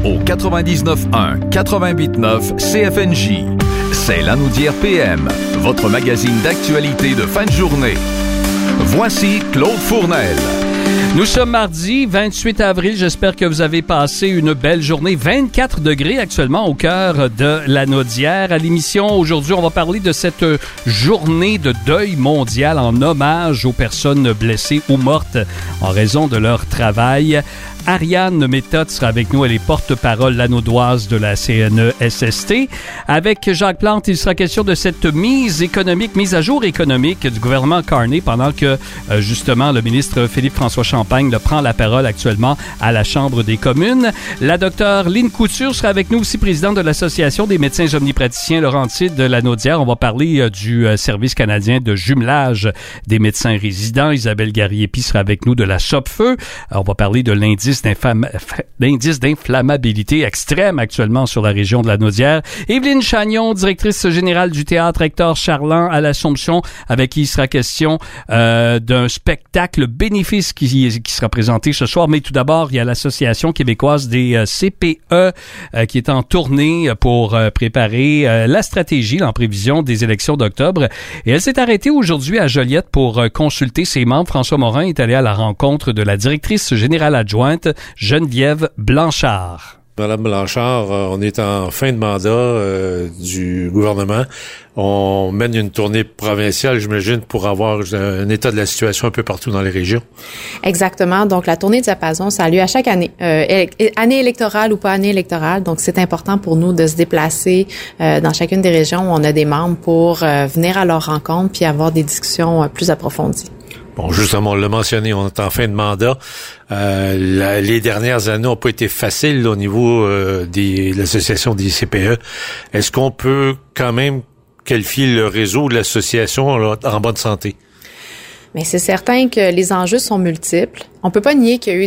au 99.1, 88.9 CFNJ. C'est Lanaudière PM, votre magazine d'actualité de fin de journée. Voici Claude Fournel. Nous sommes mardi 28 avril. J'espère que vous avez passé une belle journée. 24 degrés actuellement au cœur de Lanaudière. À l'émission aujourd'hui, on va parler de cette journée de deuil mondial en hommage aux personnes blessées ou mortes en raison de leur travail. Ariane Méthode sera avec nous. Elle est porte-parole lanaudoise de la CNESST. Avec Jacques Plante, il sera question de cette mise à jour économique du gouvernement Carney pendant que, justement, le ministre Philippe-François Champagne prend la parole actuellement à la Chambre des communes. La docteure Lynne Couture sera avec nous aussi, présidente de l'Association des médecins omnipraticiens Laurentides de Lanaudière. On va parler du Service canadien de jumelage des médecins résidents. Isabelle Garriépi sera avec nous de la Sopfeu. On va parler de l'indice d'inflammabilité extrême actuellement sur la région de Lanaudière. Évelyne Chagnon, directrice générale du théâtre Hector Charland à l'Assomption, avec qui il sera question d'un spectacle bénéfice qui sera présenté ce soir. Mais tout d'abord, il y a l'Association québécoise des CPE qui est en tournée pour préparer la stratégie en prévision des élections d'octobre. Et elle s'est arrêtée aujourd'hui à Joliette pour consulter ses membres. François Morin est allé à la rencontre de la directrice générale adjointe Geneviève Blanchard. Madame Blanchard, on est en fin de mandat du gouvernement. On mène une tournée provinciale, j'imagine, pour avoir un état de la situation un peu partout dans les régions. Exactement. Donc, la tournée Diapason, ça a lieu à chaque année. Année électorale ou pas année électorale. Donc, c'est important pour nous de se déplacer dans chacune des régions où on a des membres pour venir à leur rencontre puis avoir des discussions plus approfondies. Bon, justement, on l'a mentionné, on est en fin de mandat. Les dernières années n'ont pas été faciles là, au niveau de l'association des CPE. Est-ce qu'on peut quand même qualifier le réseau de l'association là, en bonne santé? Mais c'est certain que les enjeux sont multiples. On peut pas nier qu'il y a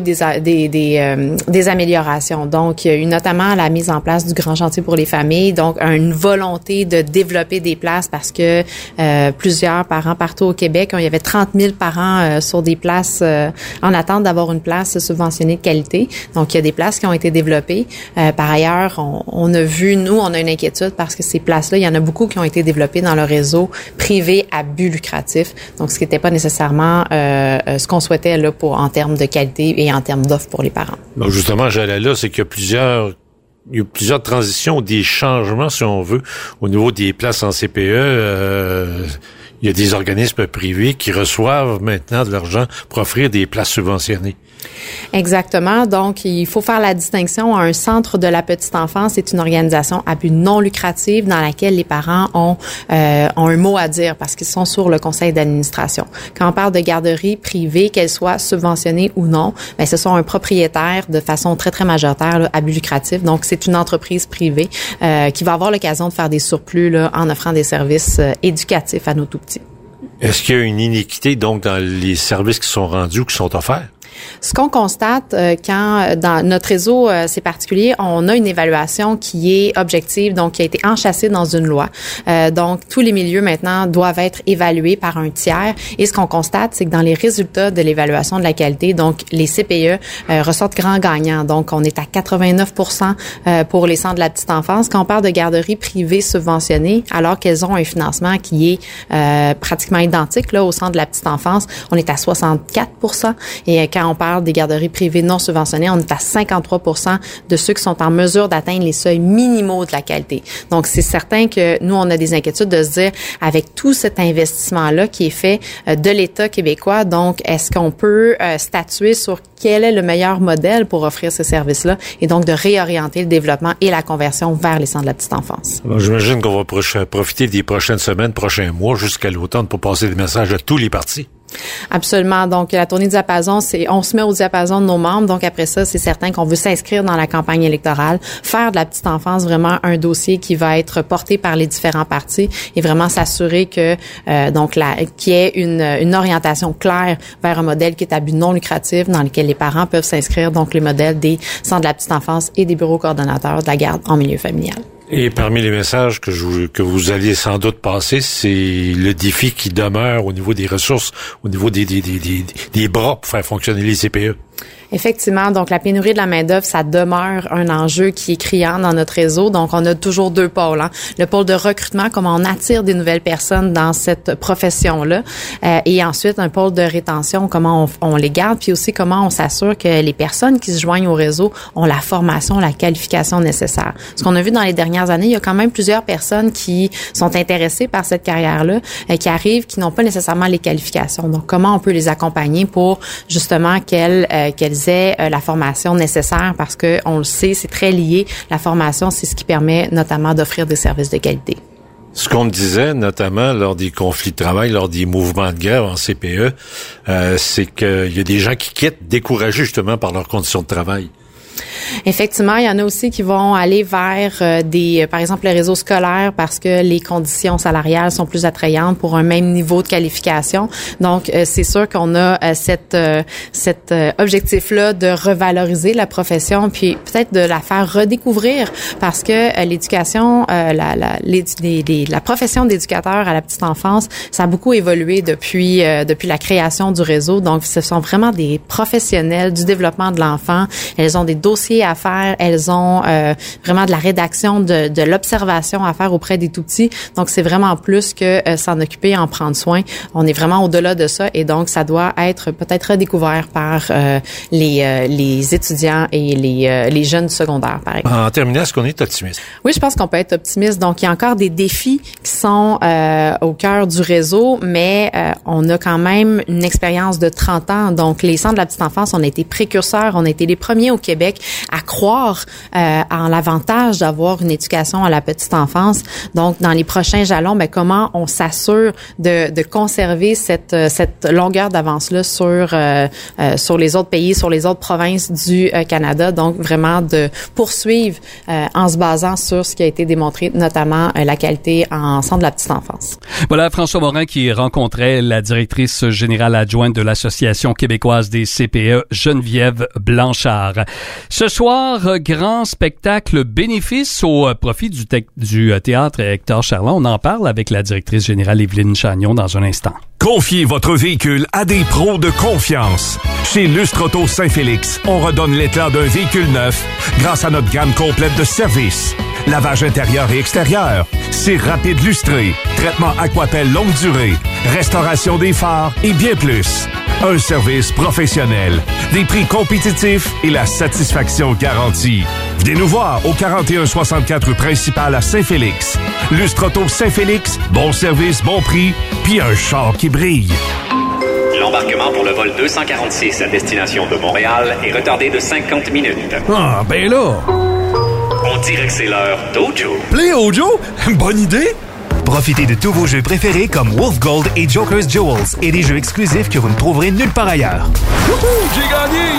eu des améliorations. Donc, il y a eu notamment la mise en place du grand chantier pour les familles, donc une volonté de développer des places parce que plusieurs parents partout au Québec, il y avait 30 000 parents sur des places en attente d'avoir une place subventionnée de qualité. Donc, il y a des places qui ont été développées. Par ailleurs, on a vu, nous, on a une inquiétude parce que ces places-là, il y en a beaucoup qui ont été développées dans le réseau privé à but lucratif. Donc, ce qui n'était pas nécessairement ce qu'on souhaitait là en termes de qualité et en termes d'offres pour les parents. Donc justement, j'allais là, c'est qu'il y a plusieurs transitions, des changements, si on veut, au niveau des places en CPE. Il y a des organismes privés qui reçoivent maintenant de l'argent pour offrir des places subventionnées. Exactement. Donc, il faut faire la distinction. Un centre de la petite enfance est une organisation à but non lucratif dans laquelle les parents ont un mot à dire parce qu'ils sont sur le conseil d'administration. Quand on parle de garderie privée, qu'elle soit subventionnée ou non, ben ce sont un propriétaire de façon très, très majoritaire là, à but lucratif. Donc, c'est une entreprise privée qui va avoir l'occasion de faire des surplus là, en offrant des services éducatifs à nos tout-petits. Est-ce qu'il y a une iniquité donc dans les services qui sont rendus ou qui sont offerts? Ce qu'on constate quand dans notre réseau c'est particulier, on a une évaluation qui est objective, donc qui a été enchâssée dans une loi. Donc tous les milieux maintenant doivent être évalués par un tiers. Et ce qu'on constate, c'est que dans les résultats de l'évaluation de la qualité, donc les CPE ressortent grands gagnants. Donc on est à 89% pour les centres de la petite enfance. Quand on parle de garderies privées subventionnées, alors qu'elles ont un financement qui est pratiquement identique là au centre de la petite enfance, on est à 64%. Et quand on parle des garderies privées non subventionnées, on est à 53% de ceux qui sont en mesure d'atteindre les seuils minimaux de la qualité. Donc, c'est certain que nous, on a des inquiétudes de se dire, avec tout cet investissement-là qui est fait de l'État québécois, donc, est-ce qu'on peut statuer sur quel est le meilleur modèle pour offrir ce service-là et donc de réorienter le développement et la conversion vers les centres de la petite enfance? Alors, j'imagine qu'on va profiter des prochaines semaines, prochains mois, jusqu'à l'automne pour passer des messages à tous les partis. Absolument. Donc, la tournée Diapason, on se met au diapason de nos membres. Donc, après ça, c'est certain qu'on veut s'inscrire dans la campagne électorale, faire de la petite enfance vraiment un dossier qui va être porté par les différents partis et vraiment s'assurer que, qu'il y ait une orientation claire vers un modèle qui est à but non lucratif dans lequel les parents peuvent s'inscrire. Donc, les modèles des centres de la petite enfance et des bureaux coordonnateurs de la garde en milieu familial. Et parmi les messages que vous alliez sans doute passer, c'est le défi qui demeure au niveau des ressources, au niveau des bras pour faire fonctionner les CPE. Effectivement, donc la pénurie de la main-d'œuvre, ça demeure un enjeu qui est criant dans notre réseau. Donc, on a toujours deux pôles. Le pôle de recrutement, comment on attire des nouvelles personnes dans cette profession-là, et ensuite un pôle de rétention, comment on les garde, puis aussi comment on s'assure que les personnes qui se joignent au réseau ont la formation, la qualification nécessaire. Ce qu'on a vu dans les dernières années, il y a quand même plusieurs personnes qui sont intéressées par cette carrière-là, qui arrivent, qui n'ont pas nécessairement les qualifications. Donc, comment on peut les accompagner pour justement qu'elles aient la formation nécessaire, parce que on le sait, c'est très lié. La formation, c'est ce qui permet notamment d'offrir des services de qualité. Ce qu'on me disait, notamment lors des conflits de travail, lors des mouvements de grève en CPE, c'est qu'il y a des gens qui quittent découragés justement par leurs conditions de travail. Effectivement, il y en a aussi qui vont aller vers par exemple, le réseau scolaire parce que les conditions salariales sont plus attrayantes pour un même niveau de qualification. Donc, c'est sûr qu'on a cet objectif-là de revaloriser la profession, puis peut-être de la faire redécouvrir parce que l'éducation, la profession d'éducateur à la petite enfance, ça a beaucoup évolué depuis la création du réseau. Donc, ce sont vraiment des professionnels du développement de l'enfant. Elles ont des dossiers à faire, elles ont vraiment de la rédaction, de l'observation à faire auprès des tout-petits. Donc, c'est vraiment plus que s'en occuper, en prendre soin. On est vraiment au-delà de ça et donc, ça doit être peut-être redécouvert par les étudiants et les jeunes du secondaire, par exemple. En terminant, est-ce qu'on est optimiste? Oui, je pense qu'on peut être optimiste. Donc, il y a encore des défis qui sont au cœur du réseau, mais on a quand même une expérience de 30 ans. Donc, les centres de la petite enfance, on a été précurseurs, on a été les premiers au Québec à croire en l'avantage d'avoir une éducation à la petite enfance. Donc, dans les prochains jalons, comment on s'assure de conserver cette longueur d'avance-là sur les autres pays, sur les autres provinces du Canada. Donc, vraiment de poursuivre en se basant sur ce qui a été démontré, notamment la qualité en centre de la petite enfance. Voilà François Morin qui rencontrait la directrice générale adjointe de l'Association québécoise des CPE, Geneviève Blanchard. Ce soir, grand spectacle bénéfice au profit du théâtre Hector Charland. On en parle avec la directrice générale Evelyne Chagnon dans un instant. Confiez votre véhicule à des pros de confiance. Chez Lustre Auto Saint-Félix, on redonne l'éclat d'un véhicule neuf grâce à notre gamme complète de services. Lavage intérieur et extérieur, cire rapide lustré, traitement Aquapel longue durée, restauration des phares et bien plus. Un service professionnel, des prix compétitifs et la satisfaction garantie. Venez nous voir au 4164 rue principale à Saint-Félix. Lustre Auto Saint-Félix, bon service, bon prix, puis un char qui brille. L'embarquement pour le vol 246 à destination de Montréal est retardé de 50 minutes. Ah, ben là! On dirait que c'est l'heure d'Ojo. Play Ojo? Bonne idée! Profitez de tous vos jeux préférés comme Wolf Gold et Joker's Jewels et des jeux exclusifs que vous ne trouverez nulle part ailleurs. Wouhou! J'ai gagné!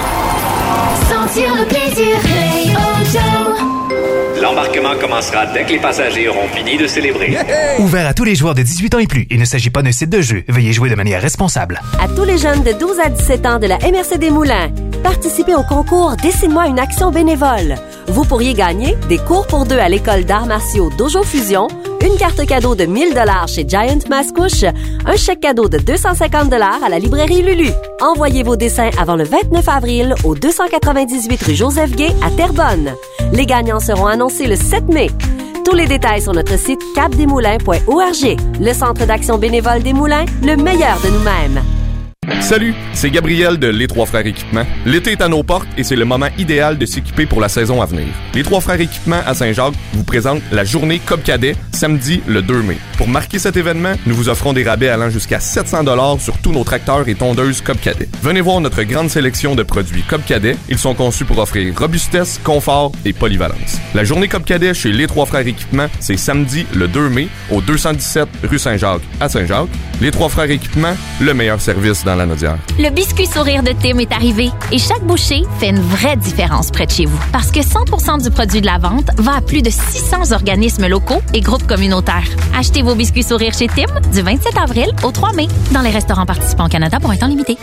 Sentir le plaisir, Play Ojo. L'embarquement commencera dès que les passagers auront fini de célébrer. Yeah! Ouvert à tous les joueurs de 18 ans et plus. Il ne s'agit pas d'un site de jeu. Veuillez jouer de manière responsable. À tous les jeunes de 12 à 17 ans de la MRC des Moulins, participez au concours Dessine-moi une action bénévole. Vous pourriez gagner des cours pour 2 à l'école d'arts martiaux Dojo Fusion, une carte cadeau de 1000 $ chez Giant Mascouche, un chèque cadeau de 250 $ à la librairie Lulu. Envoyez vos dessins avant le 29 avril au 298 rue Joseph-Gay à Terrebonne. Les gagnants seront annoncés le 7 mai. Tous les détails sur notre site capdesmoulins.org. Le Centre d'action bénévole des Moulins, le meilleur de nous-mêmes. Salut, c'est Gabriel de Les Trois Frères Équipements. L'été est à nos portes et c'est le moment idéal de s'équiper pour la saison à venir. Les Trois Frères Équipements à Saint-Jacques vous présentent la journée Cob Cadet, samedi le 2 mai. Pour marquer cet événement, nous vous offrons des rabais allant jusqu'à 700 $ sur tous nos tracteurs et tondeuses Cob Cadet. Venez voir notre grande sélection de produits Cob Cadet. Ils sont conçus pour offrir robustesse, confort et polyvalence. La journée Cob Cadet chez Les Trois Frères Équipements, c'est samedi le 2 mai au 217 rue Saint-Jacques à Saint-Jacques. Les Trois Frères Équipements, le meilleur service dans la Naudière. Le biscuit sourire de Tim est arrivé et chaque bouchée fait une vraie différence près de chez vous. Parce que 100% du produit de la vente va à plus de 600 organismes locaux et groupes communautaires. Achetez vos biscuits sourire chez Tim du 27 avril au 3 mai dans les restaurants participants au Canada pour un temps limité.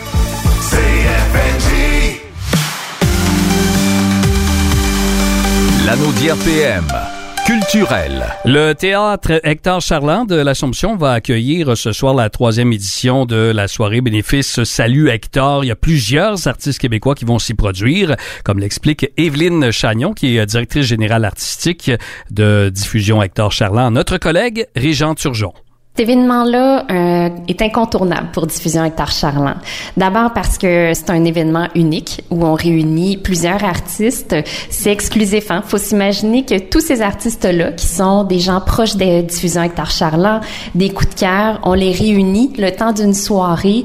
La Naudière PM. culturel. Le théâtre Hector Charland de l'Assomption va accueillir ce soir la 3e édition de la soirée bénéfice Salut Hector. Il y a plusieurs artistes québécois qui vont s'y produire, comme l'explique Évelyne Chagnon, qui est directrice générale artistique de Diffusion Hector Charland. Notre collègue Régent Turgeon. Cet événement-là est incontournable pour Diffusion Hector Charland. D'abord parce que c'est un événement unique où on réunit plusieurs artistes. C'est exclusif, hein. Faut s'imaginer que tous ces artistes-là, qui sont des gens proches de Diffusion Hector Charland, des coups de cœur, on les réunit le temps d'une soirée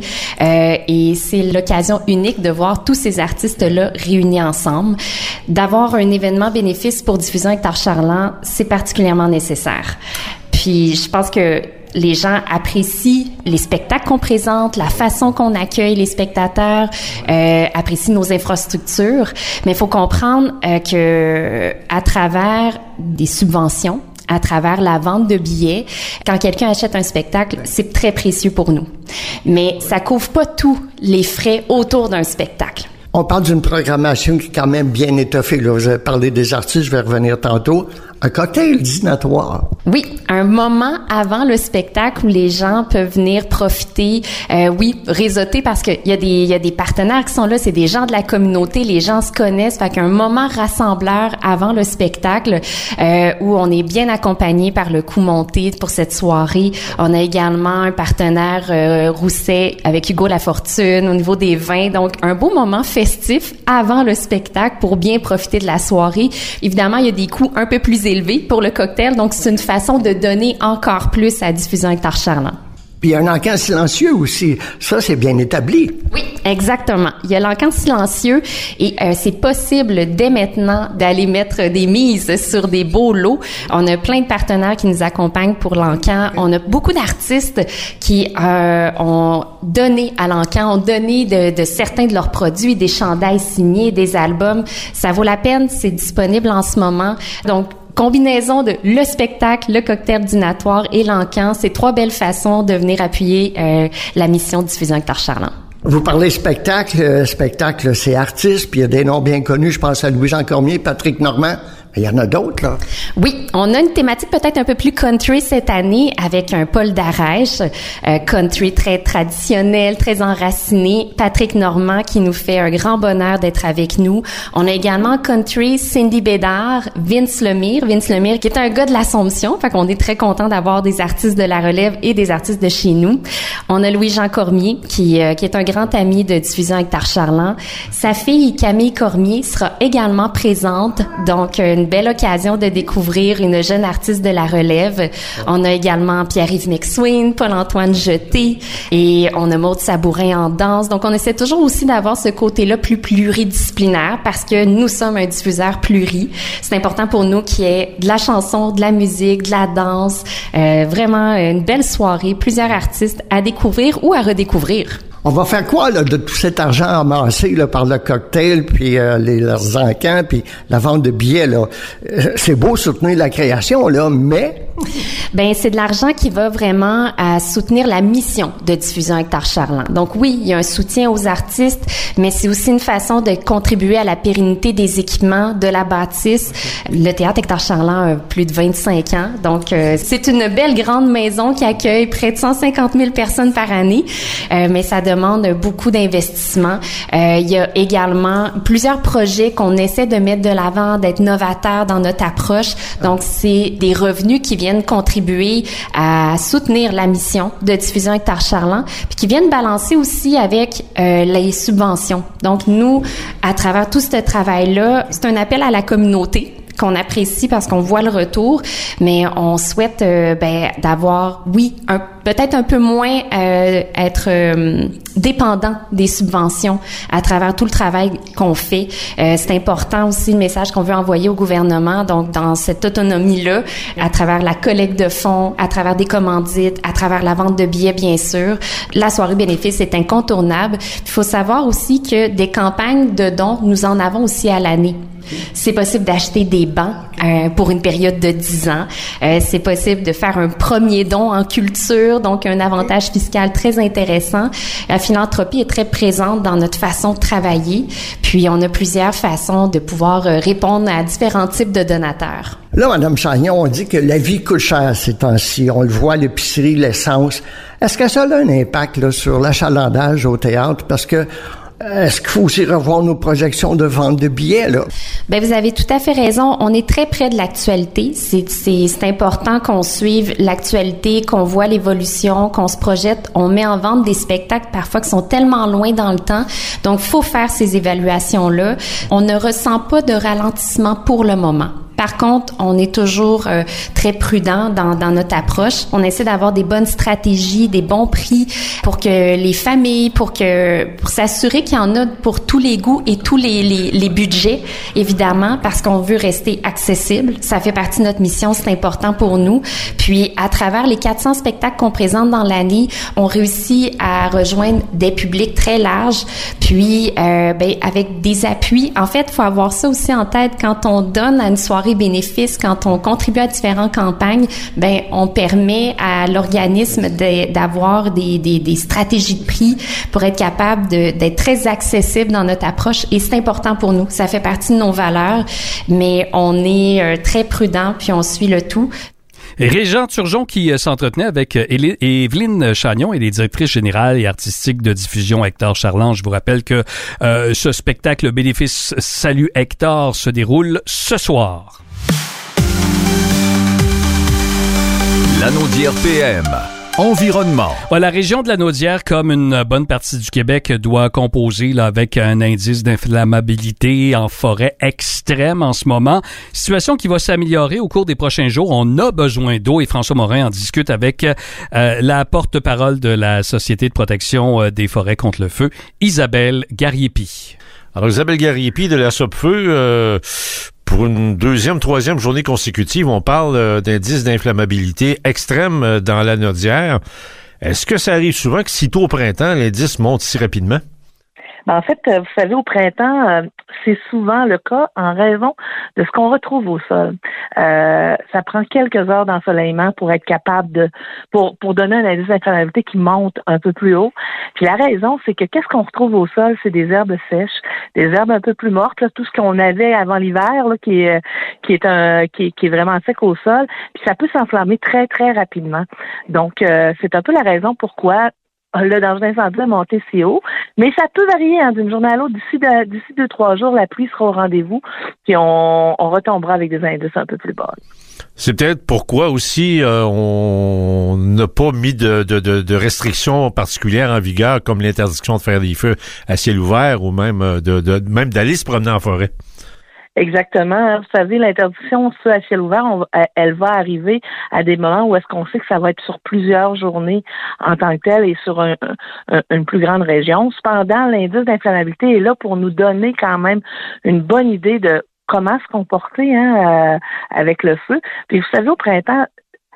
et c'est l'occasion unique de voir tous ces artistes-là réunis ensemble. D'avoir un événement bénéfice pour Diffusion Hector Charland, c'est particulièrement nécessaire. Puis je pense que les gens apprécient les spectacles qu'on présente, la façon qu'on accueille les spectateurs, apprécient nos infrastructures. Mais il faut comprendre que à travers des subventions, à travers la vente de billets, quand quelqu'un achète un spectacle, c'est très précieux pour nous. Mais ça couvre pas tous les frais autour d'un spectacle. On parle d'une programmation qui est quand même bien étoffée. Là. Vous avez parlé des artistes, je vais revenir tantôt. Un cocktail dînatoire. Oui, un moment avant le spectacle où les gens peuvent venir profiter, réseauter parce qu'il y a des partenaires qui sont là, c'est des gens de la communauté, les gens se connaissent, fait qu'un moment rassembleur avant le spectacle où on est bien accompagné par le coup monté pour cette soirée. On a également un partenaire Rousset avec Hugo Lafortune au niveau des vins, donc un beau moment festif avant le spectacle pour bien profiter de la soirée. Évidemment, il y a des coûts un peu plus élevés pour le cocktail, donc c'est une façon de donner encore plus à Diffusion Hector Charland. Puis il y a un encan silencieux aussi. Ça, c'est bien établi. Oui, exactement. Il y a l'encan silencieux et c'est possible dès maintenant d'aller mettre des mises sur des beaux lots. On a plein de partenaires qui nous accompagnent pour l'encan. On a beaucoup d'artistes qui ont donné à l'encan, ont donné de certains de leurs produits, des chandails signés, des albums. Ça vaut la peine, c'est disponible en ce moment. Donc, combinaison de le spectacle, le cocktail dînatoire et l'encan, c'est 3 belles façons de venir appuyer la mission de Diffusion Hector Charland. Vous parlez spectacle. Spectacle, c'est artiste, puis il y a des noms bien connus. Je pense à Louis-Jean Cormier, Patrick Normand. Il y en a d'autres, là. Oui, on a une thématique peut-être un peu plus country cette année avec un Paul Darèche, country très traditionnel, très enraciné. Patrick Normand qui nous fait un grand bonheur d'être avec nous. On a également country Cindy Bédard, Vince Lemire qui est un gars de l'Assomption, fait qu'on est très content d'avoir des artistes de la relève et des artistes de chez nous. On a Louis-Jean Cormier qui est un grand ami de Diffusion Hector Charland. Sa fille Camille Cormier sera également présente, donc une belle occasion de découvrir une jeune artiste de la relève. On a également Pierre-Yves McSween, Paul-Antoine Jeté et on a Maude Sabourin en danse. Donc, on essaie toujours aussi d'avoir ce côté-là plus pluridisciplinaire parce que nous sommes un diffuseur pluri. C'est important pour nous qu'il y ait de la chanson, de la musique, de la danse. Vraiment une belle soirée, plusieurs artistes à découvrir ou à redécouvrir. On va faire quoi là de tout cet argent amassé là par le cocktail puis leurs encans puis la vente de billets là? C'est beau soutenir la création là, mais c'est de l'argent qui va vraiment à soutenir la mission de Diffusion Hector Charland. Donc oui, il y a un soutien aux artistes, mais c'est aussi une façon de contribuer à la pérennité des équipements de la bâtisse. Le théâtre Hector Charland a plus de 25 ans, donc c'est une belle grande maison qui accueille près de 150 000 personnes par année, mais ça demande beaucoup d'investissement. Il y a également plusieurs projets qu'on essaie de mettre de l'avant, d'être novateurs dans notre approche. Donc, c'est des revenus qui viennent contribuer à soutenir la mission de Diffusion Hector Charland, puis qui viennent balancer aussi avec les subventions. Donc, nous, à travers tout ce travail-là, c'est un appel à la communauté qu'on apprécie parce qu'on voit le retour, mais on souhaite d'avoir, peut-être un peu moins être dépendant des subventions à travers tout le travail qu'on fait. C'est important aussi le message qu'on veut envoyer au gouvernement, donc dans cette autonomie-là, à travers la collecte de fonds, à travers des commandites, à travers la vente de billets, bien sûr. La soirée bénéfice est incontournable. Il faut savoir aussi que des campagnes de dons, nous en avons aussi à l'année. C'est possible d'acheter des bancs pour une période de 10 ans. C'est possible de faire un premier don en culture, donc un avantage fiscal très intéressant. La philanthropie est très présente dans notre façon de travailler, puis on a plusieurs façons de pouvoir répondre à différents types de donateurs. Là, Mme Chagnon, on dit que la vie coûte cher ces temps-ci. On le voit à l'épicerie, l'essence. Est-ce que ça a un impact là, sur l'achalandage au théâtre? Parce que est-ce qu'il faut aussi revoir nos projections de vente de billets, là? Ben, vous avez tout à fait raison. On est très près de l'actualité. C'est important qu'on suive l'actualité, qu'on voit l'évolution, qu'on se projette. On met en vente des spectacles parfois qui sont tellement loin dans le temps. Donc, faut faire ces évaluations-là. On ne ressent pas de ralentissement pour le moment. Par contre, on est toujours très prudent dans notre approche. On essaie d'avoir des bonnes stratégies, des bons prix pour que les familles, pour s'assurer qu'il y en a pour tous les goûts et tous les budgets, évidemment, parce qu'on veut rester accessible. Ça fait partie de notre mission, c'est important pour nous. Puis, à travers les 400 spectacles qu'on présente dans l'année, on réussit à rejoindre des publics très larges. Puis, avec des appuis. En fait, il faut avoir ça aussi en tête quand on donne à une soirée bénéfices, quand on contribue à différentes campagnes, on permet à l'organisme d'avoir des stratégies de prix pour être capable d'être très accessible dans notre approche, et c'est important pour nous. Ça fait partie de nos valeurs, mais on est très prudent puis on suit le tout. Régent Turgeon qui s'entretenait avec Évelyne Chagnon, elle est directrice générale et artistique de diffusion Hector Charland. Je vous rappelle que ce spectacle bénéfice Salut Hector se déroule ce soir. La Naudière PM. Environnement. La région de la Naudière, comme une bonne partie du Québec, doit composer là, avec un indice d'inflammabilité en forêt extrême en ce moment. Situation qui va s'améliorer au cours des prochains jours. On a besoin d'eau et François Morin en discute avec la porte-parole de la Société de protection des forêts contre le feu, Isabelle Gariepi. Alors, Isabelle Gariepi de la SOPFEU, pour une deuxième, troisième journée consécutive, on parle d'indice d'inflammabilité extrême dans la Naudière. Est-ce que ça arrive souvent que sitôt au printemps, l'indice monte si rapidement? En fait, vous savez, au printemps, c'est souvent le cas en raison de ce qu'on retrouve au sol. Ça prend quelques heures d'ensoleillement pour être capable pour donner un indice d'inflammabilité qui monte un peu plus haut. Puis la raison, c'est que qu'est-ce qu'on retrouve au sol? C'est des herbes sèches, des herbes un peu plus mortes, là, tout ce qu'on avait avant l'hiver, là, qui est vraiment sec au sol. Puis ça peut s'enflammer très, très rapidement. Donc, c'est un peu la raison pourquoi le danger d'incendie a monté si haut, mais ça peut varier d'une journée à l'autre. D'ici 2-3 jours, la pluie sera au rendez-vous, puis on retombera avec des indices un peu plus bas. C'est peut-être pourquoi aussi on n'a pas mis de restrictions particulières en vigueur, comme l'interdiction de faire des feux à ciel ouvert ou même même d'aller se promener en forêt. Exactement. Vous savez, l'interdiction feu à ciel ouvert, elle va arriver à des moments où est-ce qu'on sait que ça va être sur plusieurs journées en tant que tel et sur une plus grande région. Cependant, l'indice d'inflammabilité est là pour nous donner quand même une bonne idée de comment se comporter avec le feu. Puis vous savez, au printemps,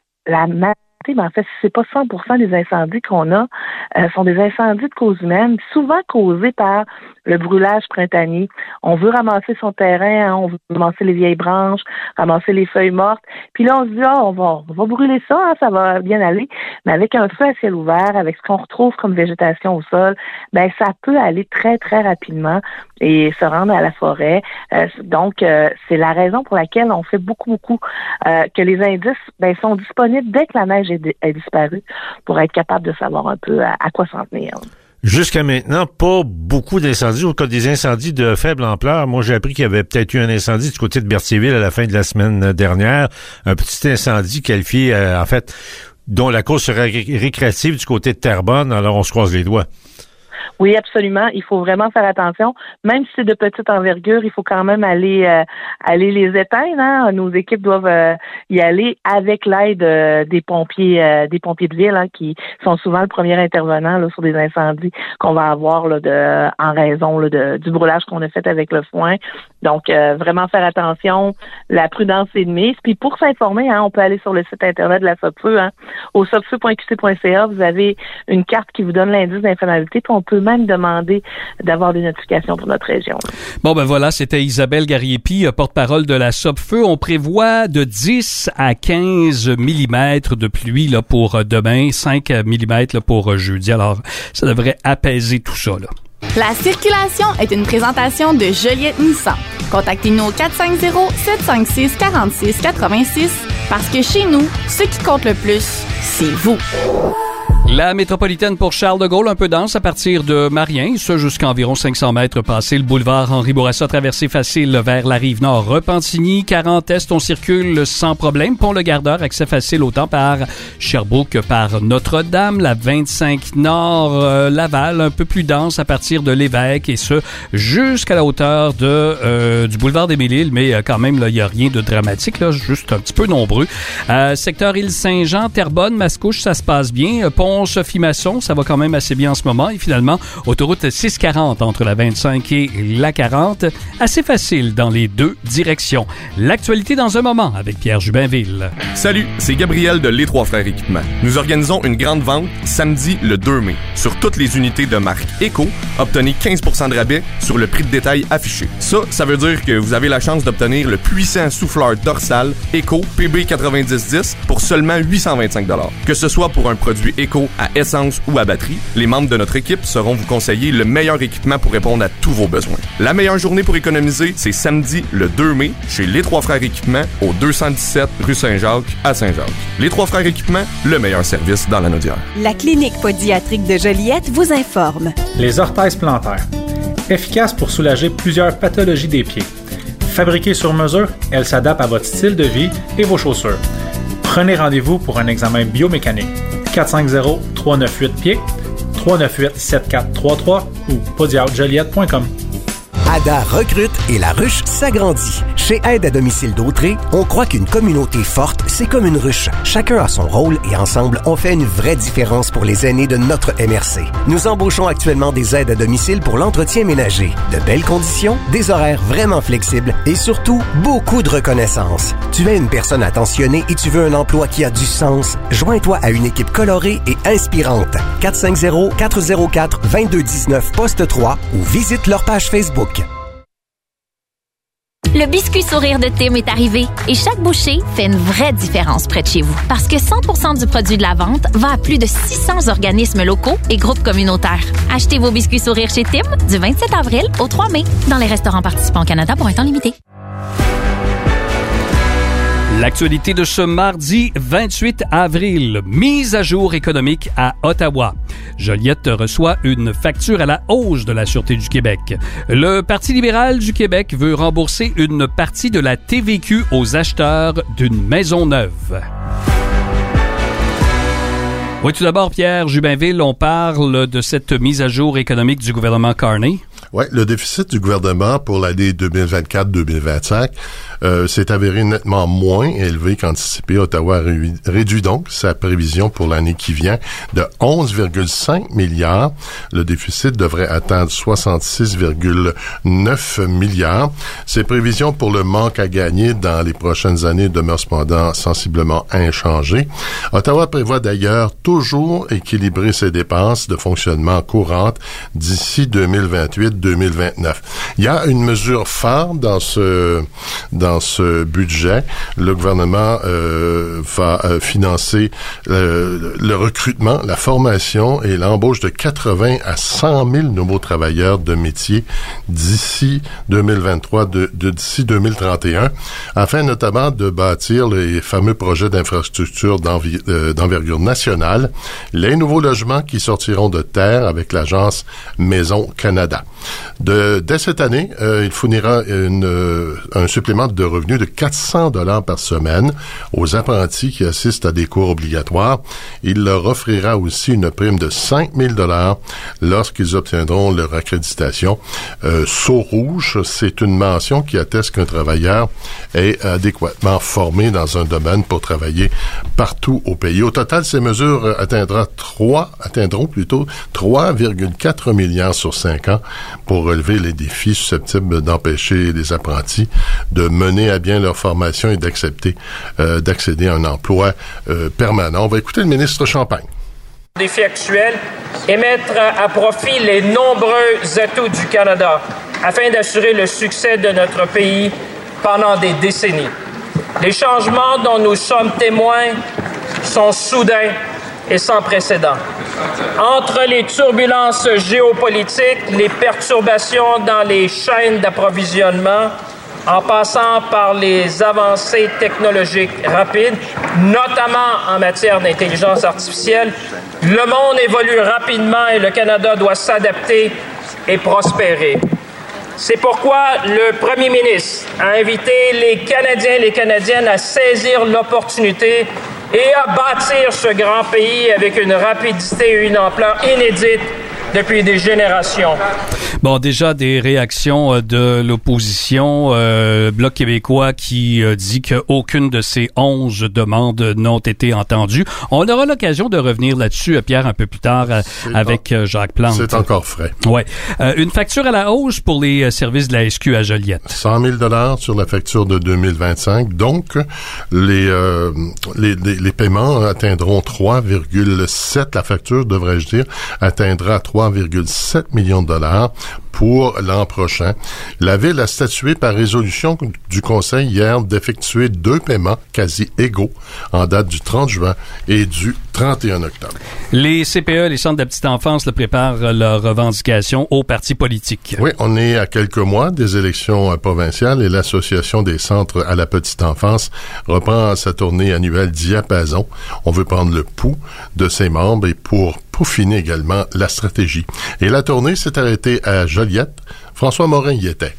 en fait, c'est pas 100% des incendies qu'on a, sont des incendies de cause humaine, souvent causés par le brûlage printanier. On veut ramasser son terrain, on veut ramasser les vieilles branches, ramasser les feuilles mortes. Puis là, on se dit, on va brûler ça, ça va bien aller. Mais avec un feu à ciel ouvert, avec ce qu'on retrouve comme végétation au sol, ça peut aller très, très rapidement et se rendre à la forêt. Donc, c'est la raison pour laquelle on fait beaucoup que les indices sont disponibles dès que la neige est disparue pour être capable de savoir un peu à quoi s'en tenir. Jusqu'à maintenant, pas beaucoup d'incendies, ou cas des incendies de faible ampleur. Moi, j'ai appris qu'il y avait peut-être eu un incendie du côté de Berthierville à la fin de la semaine dernière. Un petit incendie qualifié, dont la cause serait récréative du côté de Terrebonne. Alors, on se croise les doigts. Oui, absolument. Il faut vraiment faire attention. Même si c'est de petite envergure, il faut quand même aller les éteindre. Nos équipes doivent y aller avec l'aide des pompiers de ville, qui sont souvent le premier intervenant sur des incendies qu'on va avoir en raison du brûlage qu'on a fait avec le foin. Donc, vraiment faire attention. La prudence est de mise. Puis pour s'informer, on peut aller sur le site internet de la SOPFEU. Au sopfeu.qc.ca, vous avez une carte qui vous donne l'indice d'inflammabilité. Puis on peut même demander d'avoir des notifications pour notre région. Bon, ben voilà, c'était Isabelle Gariepi, porte-parole de la Sopfeu. On prévoit de 10 à 15 mm de pluie là, pour demain, 5 mm là, pour jeudi. Alors, ça devrait apaiser tout ça, là. La circulation est une présentation de Joliette Nissan. Contactez-nous au 450-756-4686 parce que chez nous, ce qui compte le plus, c'est vous. La métropolitaine pour Charles de Gaulle, un peu dense à partir de Marien, ça jusqu'à environ 500 mètres passé le boulevard Henri Bourassa, traversée facile vers la rive nord. Repentigny, 40 Est, on circule sans problème. Pont Le Gardeur, accès facile autant par Sherbrooke que par Notre-Dame. La 25 Nord, Laval, un peu plus dense à partir de l'Évêque et ce jusqu'à la hauteur de du boulevard des Mille-Îles, mais quand même, il n'y a rien de dramatique, là, juste un petit peu nombreux. Secteur Île-Saint-Jean, Terrebonne, Mascouche, ça se passe bien. Pont Sophie-Masson, ça va quand même assez bien en ce moment. Et finalement, autoroute 640 entre la 25 et la 40. Assez facile dans les deux directions. L'actualité dans un moment avec Pierre Jubinville. Salut, c'est Gabriel de Les Trois Frères Équipement. Nous organisons une grande vente samedi le 2 mai. Sur toutes les unités de marque Eco, obtenez 15% de rabais sur le prix de détail affiché. Ça veut dire que vous avez la chance d'obtenir le puissant souffleur dorsal Eco PB9010 pour seulement 825 $. Que ce soit pour un produit Eco à essence ou à batterie, les membres de notre équipe sauront vous conseiller le meilleur équipement pour répondre à tous vos besoins. La meilleure journée pour économiser, c'est samedi le 2 mai chez Les Trois Frères Équipement au 217 rue Saint-Jacques à Saint-Jacques. Les Trois Frères Équipement, le meilleur service dans la Naudière. La clinique podiatrique de Joliette vous informe. Les orthèses plantaires. Efficace pour soulager plusieurs pathologies des pieds. Fabriquée sur mesure, elle s'adapte à votre style de vie et vos chaussures. Prenez rendez-vous pour un examen biomécanique. 450-398-PIEC, 398-7433 ou podiatrijoliette.com. Ada recrute et la ruche s'agrandit. Chez Aide à domicile d'Autré, on croit qu'une communauté forte, c'est comme une ruche. Chacun a son rôle et ensemble, on fait une vraie différence pour les aînés de notre MRC. Nous embauchons actuellement des aides à domicile pour l'entretien ménager. De belles conditions, des horaires vraiment flexibles et surtout, beaucoup de reconnaissance. Tu es une personne attentionnée et tu veux un emploi qui a du sens? Joins-toi à une équipe colorée et inspirante. 450-404-2219 poste 3 ou visite leur page Facebook. Le biscuit sourire de Tim est arrivé et chaque bouchée fait une vraie différence près de chez vous. Parce que 100% du produit de la vente va à plus de 600 organismes locaux et groupes communautaires. Achetez vos biscuits sourire chez Tim du 27 avril au 3 mai dans les restaurants participants au Canada pour un temps limité. L'actualité de ce mardi 28 avril. Mise à jour économique à Ottawa. Joliette reçoit une facture à la hausse de la Sûreté du Québec. Le Parti libéral du Québec veut rembourser une partie de la TVQ aux acheteurs d'une maison neuve. Oui, tout d'abord, Pierre Jubinville, on parle de cette mise à jour économique du gouvernement Carney. Oui, le déficit du gouvernement pour l'année 2024-2025 s'est avéré nettement moins élevé qu'anticipé. Ottawa réduit donc sa prévision pour l'année qui vient de 11,5 milliards. Le déficit devrait atteindre 66,9 milliards. Ces prévisions pour le manque à gagner dans les prochaines années demeurent cependant sensiblement inchangées. Ottawa prévoit d'ailleurs toujours équilibrer ses dépenses de fonctionnement courantes d'ici 2028-2029. Il y a une mesure phare dans ce budget. Le gouvernement va financer le recrutement, la formation et l'embauche de 80 à 100 000 nouveaux travailleurs de métier d'ici 2023, d'ici 2031, afin notamment de bâtir les fameux projets d'infrastructure d'envergure nationale, les nouveaux logements qui sortiront de terre avec l'agence Maison Canada. Dès cette année, il fournira un supplément de revenus de 400 $ par semaine aux apprentis qui assistent à des cours obligatoires. Il leur offrira aussi une prime de 5 000 $ lorsqu'ils obtiendront leur accréditation. Sceau rouge, c'est une mention qui atteste qu'un travailleur est adéquatement formé dans un domaine pour travailler partout au pays. Au total, ces mesures atteindront 3,4 milliards sur 5 ans pour relever les défis susceptibles d'empêcher les apprentis de mener à bien leur formation et d'accéder à un emploi permanent. On va écouter le ministre Champagne. Défi actuel et mettre à profit les nombreux atouts du Canada afin d'assurer le succès de notre pays pendant des décennies. Les changements dont nous sommes témoins sont soudains et sans précédent. Entre les turbulences géopolitiques, les perturbations dans les chaînes d'approvisionnement, en passant par les avancées technologiques rapides, notamment en matière d'intelligence artificielle, le monde évolue rapidement et le Canada doit s'adapter et prospérer. C'est pourquoi le premier ministre a invité les Canadiens et les Canadiennes à saisir l'opportunité et à bâtir ce grand pays avec une rapidité et une ampleur inédites depuis des générations. Bon, déjà des réactions de l'opposition, Bloc québécois qui dit qu'aucune de ces 11 demandes n'ont été entendues. On aura l'occasion de revenir là-dessus, Pierre, un peu plus tard avec Jacques Plante. C'est encore frais. Ouais. Une facture à la hausse pour les services de la SQ à Joliette. 100 000 $ sur la facture de 2025. Donc, les paiements atteindront 3,7. La facture, devrais-je dire, atteindra 3,7 millions de dollars pour l'an prochain. La Ville a statué par résolution du Conseil hier d'effectuer 2 paiements quasi égaux en date du 30 juin et du 31 octobre. Les CPE, les centres de la petite enfance, préparent leurs revendications aux partis politiques. Oui, on est à quelques mois des élections provinciales et l'Association des centres à la petite enfance reprend sa tournée annuelle Diapason. On veut prendre le pouls de ses membres et pour peaufiner également la stratégie. Et la tournée s'est arrêtée à Joliette. François Morin y était.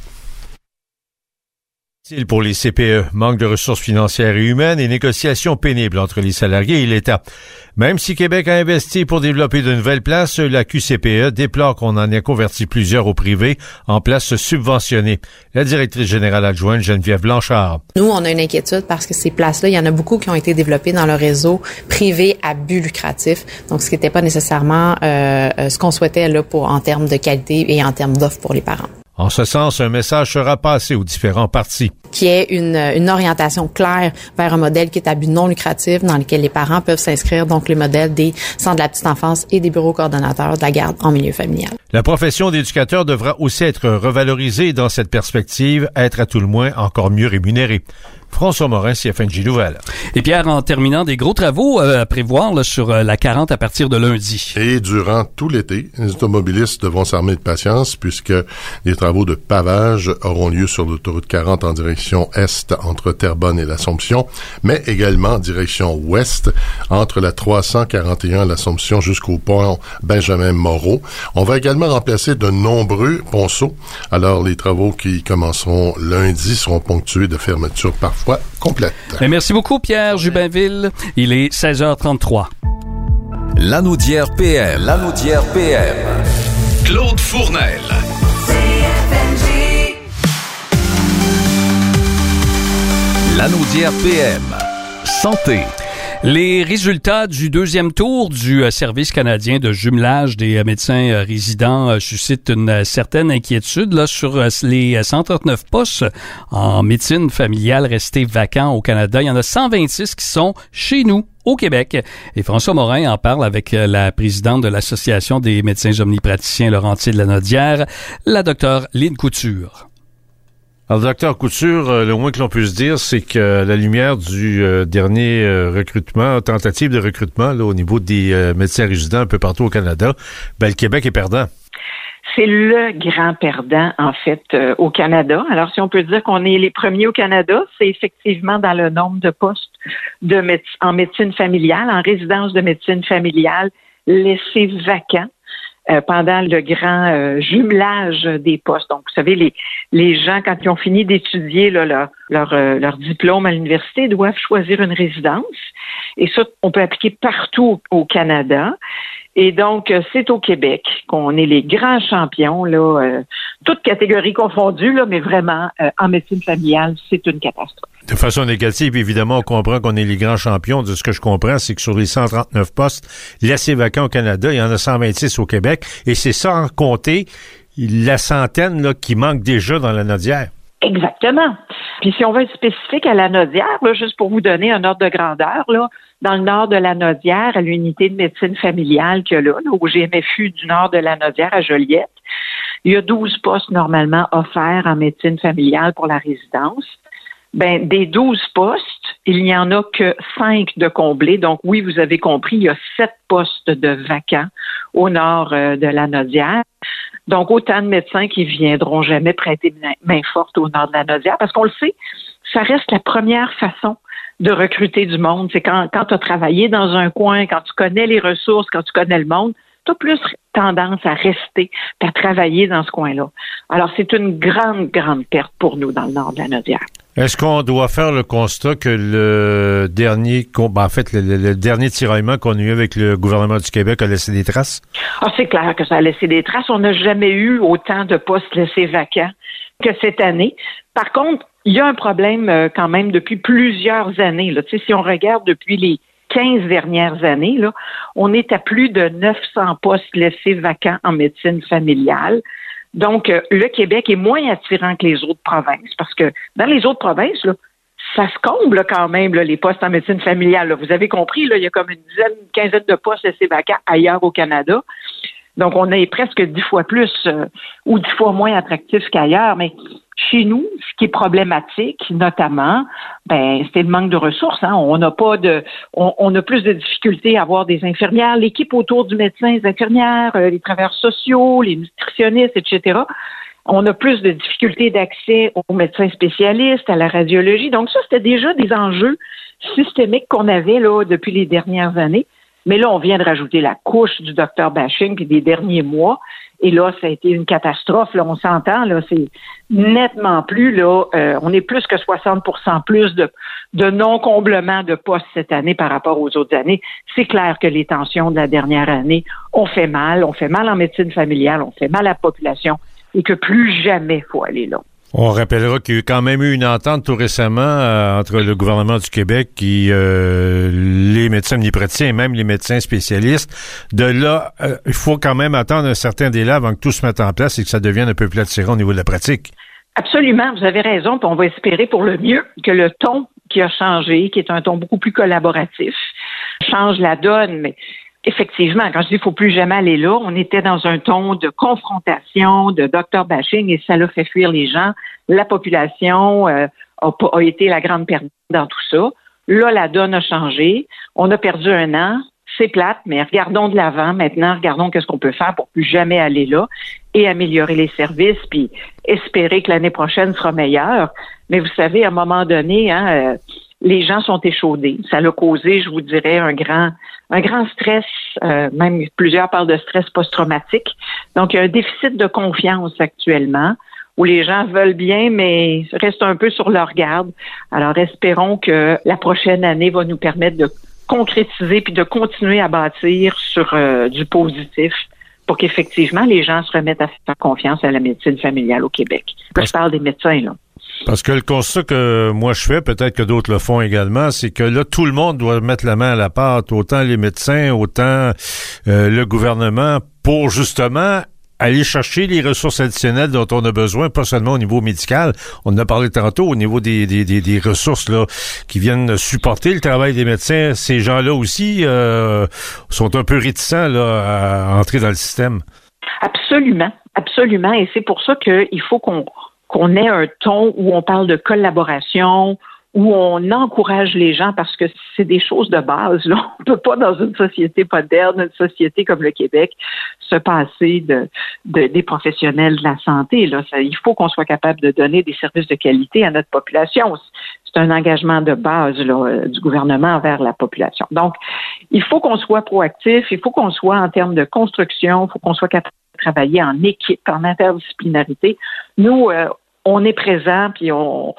Pour les CPE, manque de ressources financières et humaines et négociations pénibles entre les salariés et l'État. Même si Québec a investi pour développer de nouvelles places, la QCPE déplore qu'on en ait converti plusieurs au privé en places subventionnées. La directrice générale adjointe Geneviève Blanchard. Nous, on a une inquiétude parce que ces places-là, il y en a beaucoup qui ont été développées dans le réseau privé à but lucratif. Donc, ce qui n'était pas nécessairement ce qu'on souhaitait là en termes de qualité et en termes d'offres pour les parents. En ce sens, un message sera passé aux différents partis. Qui est une orientation claire vers un modèle qui est à but non lucratif, dans lequel les parents peuvent s'inscrire, donc les modèles des centres de la petite enfance et des bureaux coordonnateurs de la garde en milieu familial. La profession d'éducateur devra aussi être revalorisée dans cette perspective, être à tout le moins encore mieux rémunérée. François Morin, CFNJ Nouvelles. Et Pierre, en terminant, des gros travaux à prévoir là, sur la 40 à partir de lundi. Et durant tout l'été, les automobilistes devront s'armer de patience puisque les travaux de pavage auront lieu sur l'autoroute 40 en direction est entre Terrebonne et l'Assomption, mais également en direction ouest entre la 341 et l'Assomption jusqu'au pont Benjamin-Moreau. On va également remplacer de nombreux ponceaux. Alors, les travaux qui commenceront lundi seront ponctués de fermetures parfois complète. Merci beaucoup, Pierre Jubinville. Il est 16h33. Lanaudière PM. Lanaudière PM. Claude Fournel. Lanaudière PM. Santé. Les résultats du deuxième tour du service canadien de jumelage des médecins résidents suscitent une certaine inquiétude là, sur les 139 postes en médecine familiale restés vacants au Canada. Il y en a 126 qui sont chez nous, au Québec. Et François Morin en parle avec la présidente de l'Association des médecins omnipraticiens Laurentides de la Naudière, la docteure Lynne Couture. Alors, docteur Couture, le moins que l'on puisse dire, c'est que la lumière du dernier tentative de recrutement là, au niveau des médecins résidents un peu partout au Canada, le Québec est perdant. C'est le grand perdant, en fait, au Canada. Alors, si on peut dire qu'on est les premiers au Canada, c'est effectivement dans le nombre de postes en médecine familiale, en résidence de médecine familiale, laissés vacants. Pendant le grand jumelage des postes. Donc, vous savez, les gens, quand ils ont fini d'étudier là, leur diplôme à l'université, doivent choisir une résidence. Et ça, on peut appliquer partout au Canada. Et donc, c'est au Québec qu'on est les grands champions, là, toutes catégories confondues, là, mais vraiment, en médecine familiale, c'est une catastrophe. De façon négative, évidemment, on comprend qu'on est les grands champions. De ce que je comprends, c'est que sur les 139 postes laissés vacants au Canada, il y en a 126 au Québec. Et c'est sans compter la centaine là, qui manque déjà dans la Naudière. Exactement. Puis si on veut être spécifique à Lanaudière, là, juste pour vous donner un ordre de grandeur, là, dans le nord de Lanaudière, à l'unité de médecine familiale qu'il y a là, au GMFU du nord de Lanaudière à Joliette, il y a 12 postes normalement offerts en médecine familiale pour la résidence. Ben, des 12 postes, il n'y en a que 5 de comblés. Donc oui, vous avez compris, il y a 7 postes de vacants au nord de Lanaudière. Donc, autant de médecins qui viendront jamais prêter main forte au nord de Lanaudière, parce qu'on le sait, ça reste la première façon de recruter du monde. C'est quand tu as travaillé dans un coin, quand tu connais les ressources, quand tu connais le monde, tu as plus tendance à rester, à travailler dans ce coin-là. Alors, c'est une grande, grande perte pour nous dans le nord de Lanaudière. Est-ce qu'on doit faire le constat que le dernier, le dernier tiraillement qu'on a eu avec le gouvernement du Québec a laissé des traces? Ah, c'est clair que ça a laissé des traces. On n'a jamais eu autant de postes laissés vacants que cette année. Par contre, il y a un problème quand même depuis plusieurs années. Là. Tu sais, si on regarde depuis les 15 dernières années, là, on est à plus de 900 postes laissés vacants en médecine familiale. Donc, le Québec est moins attirant que les autres provinces parce que dans les autres provinces, là, ça se comble quand même, là, les postes en médecine familiale. Là. Vous avez compris, là, il y a comme une quinzaine de postes laissés vacants ailleurs au Canada. Donc, on est presque 10 fois plus ou 10 fois moins attractif qu'ailleurs. Mais chez nous, ce qui est problématique, notamment, c'est le manque de ressources. Hein. On a plus de difficultés à avoir des infirmières. L'équipe autour du médecin, les infirmières, les travailleurs sociaux, les nutritionnistes, etc. On a plus de difficultés d'accès aux médecins spécialistes, à la radiologie. Donc ça, c'était déjà des enjeux systémiques qu'on avait là depuis les dernières années. Mais là, on vient de rajouter la couche du docteur bashing puis des derniers mois. Et là, ça a été une catastrophe. Là, on s'entend, là, c'est nettement plus, là, on est plus que 60% plus de non-comblement de postes cette année par rapport aux autres années. C'est clair que les tensions de la dernière année ont fait mal. On fait mal en médecine familiale, on fait mal à la population et que plus jamais il faut aller là. On rappellera qu'il y a quand même eu une entente tout récemment entre le gouvernement du Québec et les médecins omnipraticiens et même les médecins spécialistes. De là, il faut quand même attendre un certain délai avant que tout se mette en place et que ça devienne un peu plus attirant au niveau de la pratique. Absolument, vous avez raison, puis on va espérer pour le mieux que le ton qui a changé, qui est un ton beaucoup plus collaboratif, change la donne, mais effectivement, quand je dis qu'il ne faut plus jamais aller là, on était dans un ton de confrontation, de docteur bashing, et ça l'a fait fuir les gens. La population a été la grande perdante dans tout ça. Là, la donne a changé. On a perdu un an. C'est plate, mais regardons de l'avant maintenant. Regardons qu'est-ce qu'on peut faire pour plus jamais aller là et améliorer les services, puis espérer que l'année prochaine sera meilleure. Mais vous savez, à un moment donné, les gens sont échaudés. Ça l'a causé, je vous dirais, un grand stress, même plusieurs parlent de stress post-traumatique. Donc, il y a un déficit de confiance actuellement où les gens veulent bien, mais restent un peu sur leur garde. Alors, espérons que la prochaine année va nous permettre de concrétiser puis de continuer à bâtir sur du positif pour qu'effectivement, les gens se remettent à faire confiance à la médecine familiale au Québec. Là, je parle des médecins, là. Parce que le constat que moi je fais, peut-être que d'autres le font également, c'est que là, tout le monde doit mettre la main à la pâte, autant les médecins, autant le gouvernement, pour justement aller chercher les ressources additionnelles dont on a besoin, pas seulement au niveau médical. On en a parlé tantôt au niveau des ressources là qui viennent supporter le travail des médecins. Ces gens-là aussi sont un peu réticents là, à entrer dans le système. Absolument, absolument. Et c'est pour ça qu'il faut qu'on ait un ton où on parle de collaboration, où on encourage les gens parce que c'est des choses de base. Là. On ne peut pas, dans une société moderne, une société comme le Québec, se passer des professionnels de la santé. Là. Il faut qu'on soit capable de donner des services de qualité à notre population. C'est un engagement de base là, du gouvernement envers la population. Donc, il faut qu'on soit proactif, il faut qu'on soit en termes de construction, il faut qu'on soit capable de travailler en équipe, en interdisciplinarité. Nous, on est présent, puis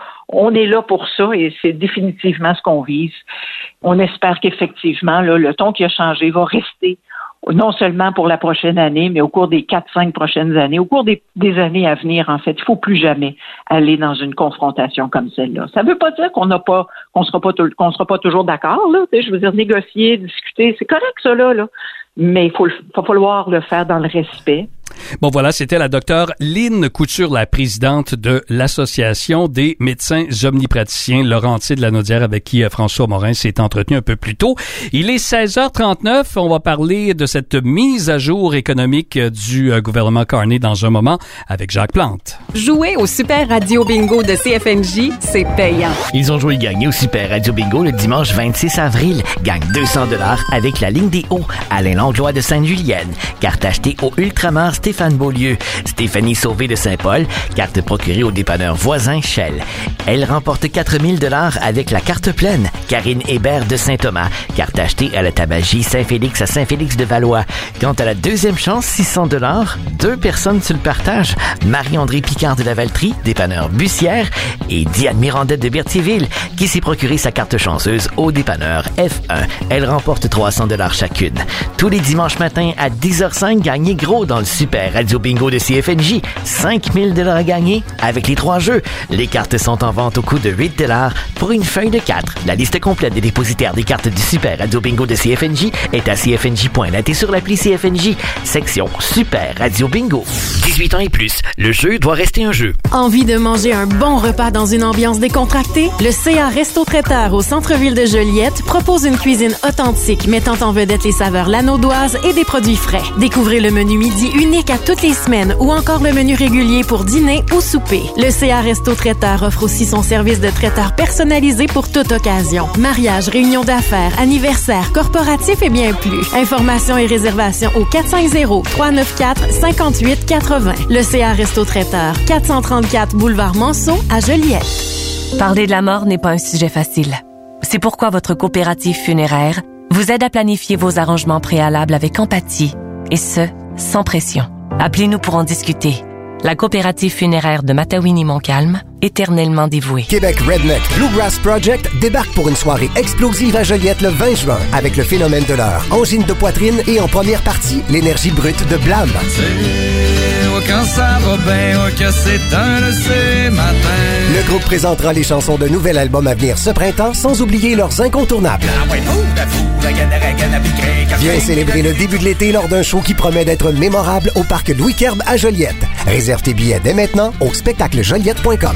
on est là pour ça, et c'est définitivement ce qu'on vise. On espère qu'effectivement, là, le ton qui a changé va rester, non seulement pour la prochaine année, mais au cours des 4-5 prochaines années, au cours des années à venir, en fait. Il ne faut plus jamais aller dans une confrontation comme celle-là. Ça ne veut pas dire qu'on sera pas toujours d'accord, là. Je veux dire, négocier, discuter, c'est correct, ça, là. Mais il va falloir le faire dans le respect. Bon, voilà, c'était la docteure Lynne Couture, la présidente de l'Association des médecins omnipraticiens Laurentides-Lanaudière, avec qui François Morin s'est entretenu un peu plus tôt. Il est 16h39. On va parler de cette mise à jour économique du gouvernement Carney dans un moment avec Jacques Plante. Jouer au Super Radio Bingo de CFNJ, c'est payant. Ils ont joué et gagné au Super Radio Bingo le dimanche 26 avril. Gagne 200 $ avec la ligne des hauts. Alain Langlois de Sainte-Julienne. Carte achetée au Ultramar Stéphane Beaulieu. Stéphanie Sauvé de Saint-Paul. Carte procurée au dépanneur voisin Shell. Elle remporte 4 000 $ avec la carte pleine. Karine Hébert de Saint-Thomas. Carte achetée à la tabagie Saint-Félix à Saint-Félix-de-Valois. Quant à la deuxième chance, 600 $, 2 personnes sur le partage. Marie-André Picard de la Valtrie, dépanneur Bussière, et Diane Mirandette de Berthierville, qui s'est procuré sa carte chanceuse au dépanneur F1. Elle remporte 300 $ chacune. Tous les dimanches matins à 10h05, gagnez gros dans le Super Radio Bingo de CFNJ. 5 000 $ à gagner avec les 3 jeux. Les cartes sont en vente au coût de 8 $ pour une feuille de 4. La liste complète des dépositaires des cartes du Super Radio Bingo de CFNJ est à cfnj.net et sur l'appli CFNJ, section Super Radio Bingo. 18 ans et plus, le jeu doit rester un jeu. Envie de manger un bon repas dans une ambiance décontractée? Le CA Resto-Traiteur au centre-ville de Joliette propose une cuisine authentique mettant en vedette les saveurs lanaudoises et des produits frais. Découvrez le menu midi unique à toutes les semaines ou encore le menu régulier pour dîner ou souper. Le CA Resto-Traiteur offre aussi son service de traiteur personnalisé pour toute occasion. Mariage, réunion d'affaires, anniversaire, corporatif et bien plus. Informations et réservations au 450-394-5880. Le CA Resto-Traiteur, 434 boulevard Manceau à Joliette. Parler de la mort n'est pas un sujet facile. C'est pourquoi votre coopérative funéraire vous aide à planifier vos arrangements préalables avec empathie, et ce, sans pression. Appelez-nous pour en discuter. La coopérative funéraire de Matawini-Montcalm, éternellement dévouée. Québec Redneck Bluegrass Project débarque pour une soirée explosive à Joliette le 20 juin avec le phénomène de l'heure, angine de poitrine et en première partie, l'énergie brute de Blam. Quand ça va bien, que c'est un de ces matins. Le groupe présentera les chansons d'un nouvel album à venir ce printemps, sans oublier leurs incontournables. Viens célébrer le début de l'été lors d'un show qui promet d'être mémorable au parc Louis Kerb à Joliette. Réserve tes billets dès maintenant au spectaclejoliette.com.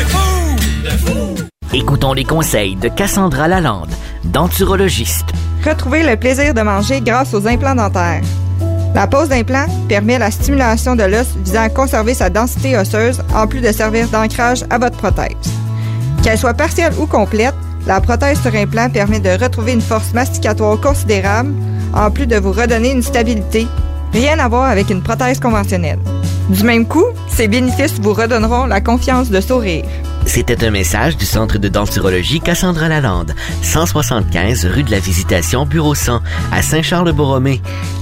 Écoutons les conseils de Cassandra Lalande, denturologiste. Retrouvez le plaisir de manger grâce aux implants dentaires. La pose d'implant permet la stimulation de l'os visant à conserver sa densité osseuse en plus de servir d'ancrage à votre prothèse. Qu'elle soit partielle ou complète, la prothèse sur implant permet de retrouver une force masticatoire considérable en plus de vous redonner une stabilité. Rien à voir avec une prothèse conventionnelle. Du même coup, ces bénéfices vous redonneront la confiance de sourire. C'était un message du Centre de denturologie Cassandra Lalande, 175 rue de la Visitation, bureau 100, à Saint-Charles-Borromée,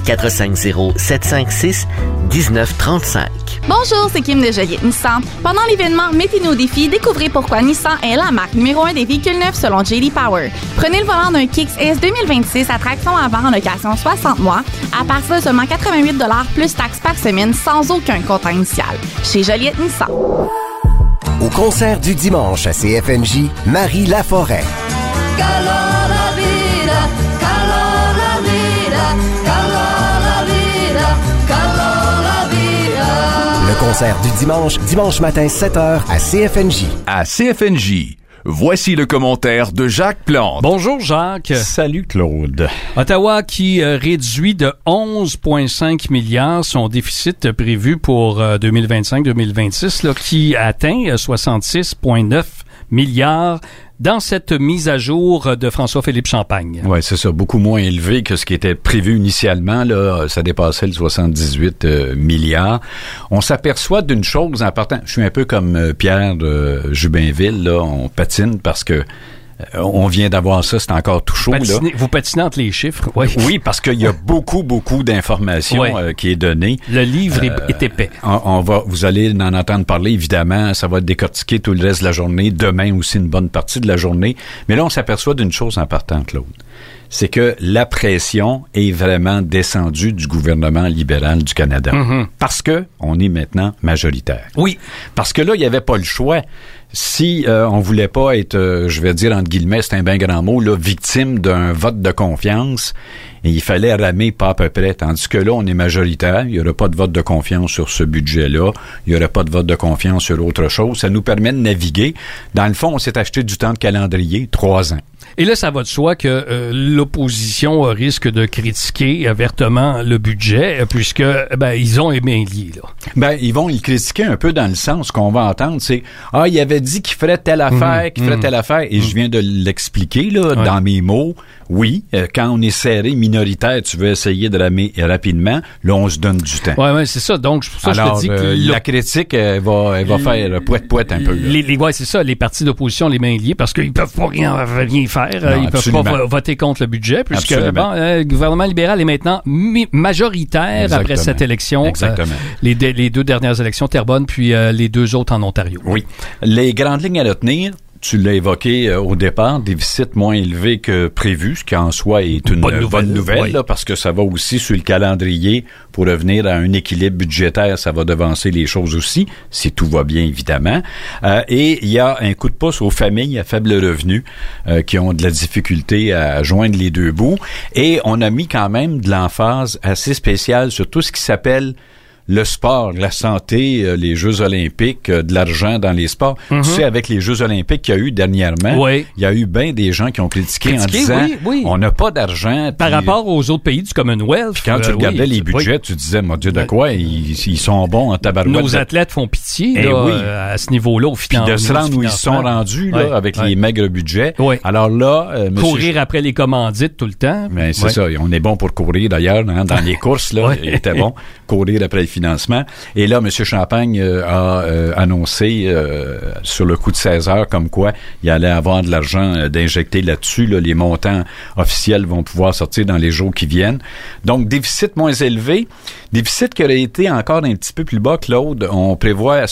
450-756-1935. Bonjour, c'est Kim de Joliette Nissan. Pendant l'événement Mettez-nous au défi, découvrez pourquoi Nissan est la marque numéro 1 des véhicules neufs selon J.D. Power. Prenez le volant d'un Kicks S 2026 à traction avant en location 60 mois à partir de seulement 88 $ plus taxes par semaine sans aucun comptant initial. Chez Joliette Nissan. Au concert du dimanche à CFNJ, Marie Laforêt. Le concert du dimanche matin 7h à CFNJ. À CFNJ. Voici le commentaire de Jacques Plante. Bonjour Jacques. Salut Claude. Ottawa qui réduit de 11,5 milliards son déficit prévu pour 2025-2026, là, qui atteint 66,9 milliards dans cette mise à jour de François-Philippe Champagne. Oui, c'est ça, beaucoup moins élevé que ce qui était prévu initialement. Là, ça dépassait le 78 milliards. On s'aperçoit d'une chose importante. Je suis un peu comme Pierre de Jubinville, là, on patine parce que on vient d'avoir ça, c'est encore tout chaud. Vous patinez entre les chiffres. Oui, parce qu'il y a beaucoup d'informations qui est donnée. Le livre est épais. Vous allez en entendre parler, évidemment. Ça va être décortiqué tout le reste de la journée. Demain aussi, une bonne partie de la journée. Mais là, on s'aperçoit d'une chose importante, Claude. c'est que la pression est vraiment descendue du gouvernement libéral du Canada. Parce que on est maintenant majoritaire. Oui. Parce que là, il n'y avait pas le choix. Si on voulait pas être, je vais dire entre guillemets, c'est un bien grand mot, là, victime d'un vote de confiance, et il fallait ramer pas à peu près. Tandis que là, on est majoritaire, il n'y aura pas de vote de confiance sur ce budget-là, il n'y aura pas de vote de confiance sur autre chose. Ça nous permet de naviguer. Dans le fond, on s'est acheté du temps de calendrier, 3 ans. Et là, ça va de soi que l'opposition risque de critiquer vertement le budget, puisque ils ont les mains liées, là. Ils vont le critiquer un peu dans le sens qu'on va entendre, c'est il avait dit qu'il ferait telle affaire, qu'il ferait telle affaire, et je viens de l'expliquer là dans mes mots. Oui, quand on est serré, minoritaire, tu veux essayer de ramer rapidement, là on se donne du temps. Ouais, c'est ça. Donc c'est pour ça que je te dis que la critique elle va faire poète un peu. C'est ça, les partis d'opposition les mains liées parce qu'ils peuvent pas rien faire, non, ils peuvent pas voter contre le budget puisque le gouvernement libéral est maintenant majoritaire après cette élection. Exactement. Les 2 dernières élections, Terrebonne puis les 2 autres en Ontario. Oui. Les grandes lignes à retenir. Tu l'as évoqué au départ, déficit moins élevé que prévu, ce qui en soi est une bonne nouvelle là, parce que ça va aussi sur le calendrier pour revenir à un équilibre budgétaire, ça va devancer les choses aussi, si tout va bien évidemment. Et il y a un coup de pouce aux familles à faible revenu qui ont de la difficulté à joindre les deux bouts. Et on a mis quand même de l'emphase assez spéciale sur tout ce qui s'appelle le sport, la santé, les Jeux olympiques, de l'argent dans les sports. Tu sais, avec les Jeux olympiques qu'il y a eu dernièrement, il y a eu bien des gens qui ont critiqué en disant on n'a pas d'argent. Par rapport aux autres pays du Commonwealth. Quand tu regardais les budgets, tu disais, mon Dieu, de quoi? Ils sont bons en tabarouette. Nos athlètes font pitié à ce niveau-là, au final. Puis de se rendre où ils sont rendus là, avec les maigres budgets. Alors là... courir après les commandites tout le temps. Mais c'est ça, on est bon pour courir d'ailleurs, dans les courses, là, il était bon. Courir après le financement. Et là, M. Champagne a annoncé sur le coup de 16 heures comme quoi il allait avoir de l'argent d'injecter là-dessus. Là, les montants officiels vont pouvoir sortir dans les jours qui viennent. Donc, déficit moins élevé. Déficit qui aurait été encore un petit peu plus bas, Claude. On prévoit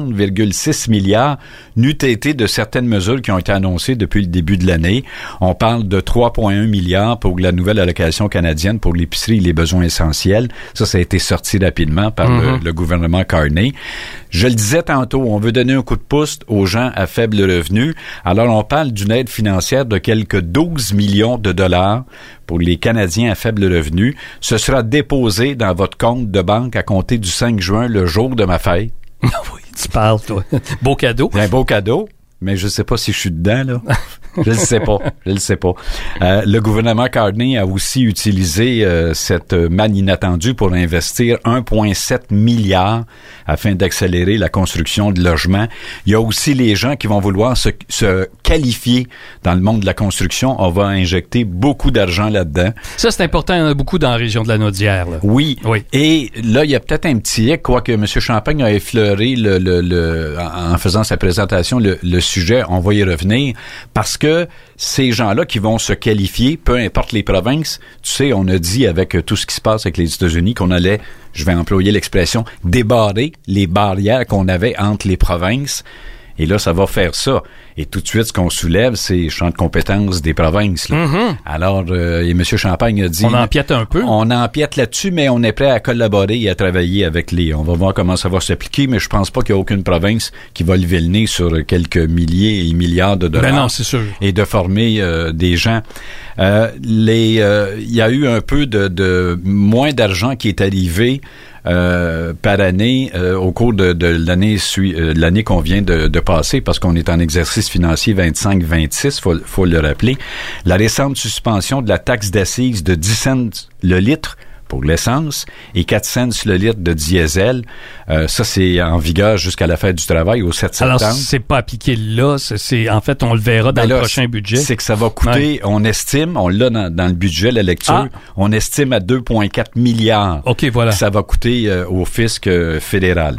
60,6 milliards n'eût été de certaines mesures qui ont été annoncées depuis le début de l'année. On parle de 3,1 milliards pour la nouvelle allocation canadienne pour l'épicerie et les besoins essentiels. Ça a été sorti rapidement par le gouvernement Carney. Je le disais tantôt, on veut donner un coup de pouce aux gens à faible revenu. Alors, on parle d'une aide financière de quelques 12 millions de dollars pour les Canadiens à faible revenu. Ce sera déposé dans votre compte de banque à compter du 5 juin, le jour de ma fête. Oui, tu parles, toi. Beau cadeau. Un beau cadeau, mais je sais pas si je suis dedans, là. Je le sais pas. Le gouvernement Carney a aussi utilisé cette manne inattendue pour investir 1,7 milliard afin d'accélérer la construction de logements. Il y a aussi les gens qui vont vouloir se qualifier dans le monde de la construction. On va injecter beaucoup d'argent là-dedans. Ça, c'est important. Il y en a beaucoup dans la région de la Naudière, là. Oui. Et là, il y a peut-être un petit hic, quoique M. Champagne a effleuré en faisant sa présentation le sujet. On va y revenir parce que ces gens-là qui vont se qualifier, peu importe les provinces, tu sais, on a dit avec tout ce qui se passe avec les États-Unis qu'on allait, je vais employer l'expression, débarrer les barrières qu'on avait entre les provinces. Et là, ça va faire ça. Et tout de suite, ce qu'on soulève, c'est les champs de compétences des provinces. Là. Alors, et M. Champagne a dit... On empiète un peu. On empiète là-dessus, mais on est prêt à collaborer et à travailler avec on va voir comment ça va s'appliquer, mais je pense pas qu'il y a aucune province qui va lever le nez sur quelques milliers et milliards de dollars. Ben non, c'est sûr. Et de former des gens. Il y a eu un peu de moins d'argent qui est arrivé par année au cours de l'année qu'on vient de passer, parce qu'on est en exercice financier 25-26, faut le rappeler. La récente suspension de la taxe d'assises de 10 cents le litre pour l'essence et 4 cents le litre de diesel. Ça, c'est en vigueur jusqu'à la fête du travail au 7 septembre. Alors, c'est pas appliqué là. En fait, on le verra dans le prochain budget. C'est que ça va coûter, on estime, on l'a dans le budget, la lecture, on estime à 2,4 milliards. OK, voilà. Ça va coûter au fisc fédéral.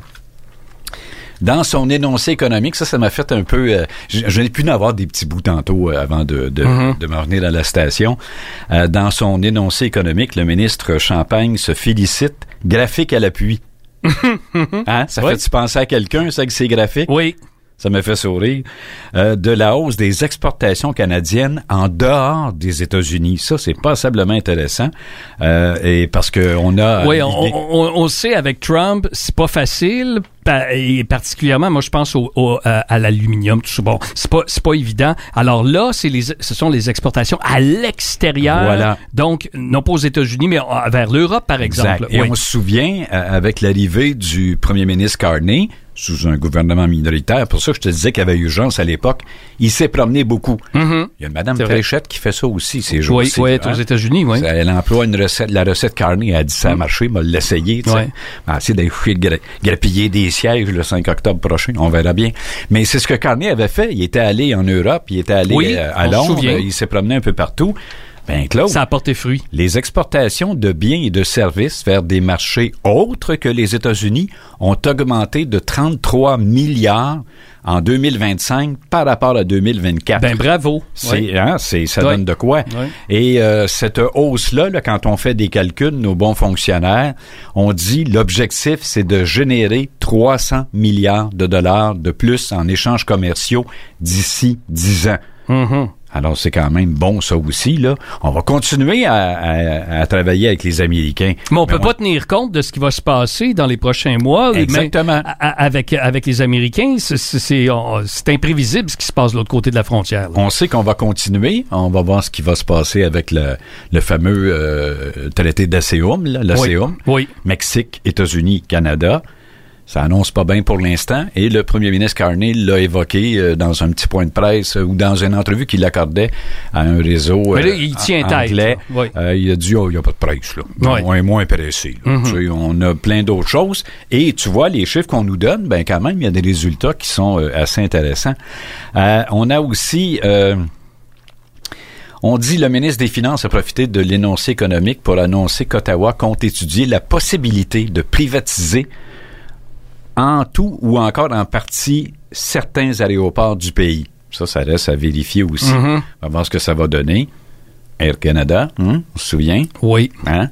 Dans son énoncé économique, ça m'a fait un peu... je n'ai pu en avoir des petits bouts tantôt avant de m'en venir à la station. Dans son énoncé économique, le ministre Champagne se félicite, graphique à l'appui. Hein? Ça fait-tu penser à quelqu'un, ça, que c'est graphique? Oui. ça me fait sourire, de la hausse des exportations canadiennes en dehors des États-Unis. Ça, c'est passablement intéressant. Et parce que on a... Oui, on sait avec Trump, c'est pas facile. Et particulièrement, moi, je pense à l'aluminium, tout ça. Bon, c'est pas évident. Alors là, ce sont les exportations à l'extérieur. Voilà. Donc, non pas aux États-Unis, mais vers l'Europe, par exemple. Et on se souvient, avec l'arrivée du premier ministre Carney, sous un gouvernement minoritaire, pour ça que je te disais qu'il y avait urgence à l'époque, il s'est promené beaucoup. Mm-hmm. Il y a Mme Fréchette qui fait ça aussi, ces jours-ci. Oui, aux États-Unis, oui. Elle emploie la recette Carney, elle a dit ça a marché, elle l'a essayé, tu sais. Elle essaie d'aller grappiller des sièges le 5 octobre prochain, on verra bien. Mais c'est ce que Carney avait fait, il était allé en Europe, il était allé à Londres, il s'est promené un peu partout. Ben, Claude, ça a porté fruit. Les exportations de biens et de services vers des marchés autres que les États-Unis ont augmenté de 33 milliards en 2025 par rapport à 2024. Ben bravo. Ça donne de quoi. Oui. Et cette hausse-là, quand on fait des calculs, nos bons fonctionnaires, on dit l'objectif, c'est de générer 300 milliards de dollars de plus en échanges commerciaux d'ici 10 ans. Mm-hmm. Alors, c'est quand même bon, ça aussi, là. On va continuer à travailler avec les Américains. Mais on peut pas tenir compte de ce qui va se passer dans les prochains mois. Exactement. Mais avec les Américains, c'est imprévisible ce qui se passe de l'autre côté de la frontière. Là. On sait qu'on va continuer. On va voir ce qui va se passer avec le fameux traité d'ASEAN, l'ASEAN. Oui. Mexique, États-Unis, Canada. Ça annonce pas bien pour l'instant. Et le premier ministre Carney l'a évoqué dans un petit point de presse ou dans une entrevue qu'il accordait à un réseau mais là, il tient anglais. Tête, oui. Il a dit, il n'y a pas de presse. Là. Oui. On est moins pressé. Mm-hmm. Tu sais, on a plein d'autres choses. Et tu vois, les chiffres qu'on nous donne, ben quand même, il y a des résultats qui sont assez intéressants. On a aussi... on dit le ministre des Finances a profité de l'énoncé économique pour annoncer qu'Ottawa compte étudier la possibilité de privatiser en tout ou encore en partie certains aéroports du pays. Ça reste à vérifier aussi. Mm-hmm. On va voir ce que ça va donner. Air Canada, on se souvient? Oui. Hein?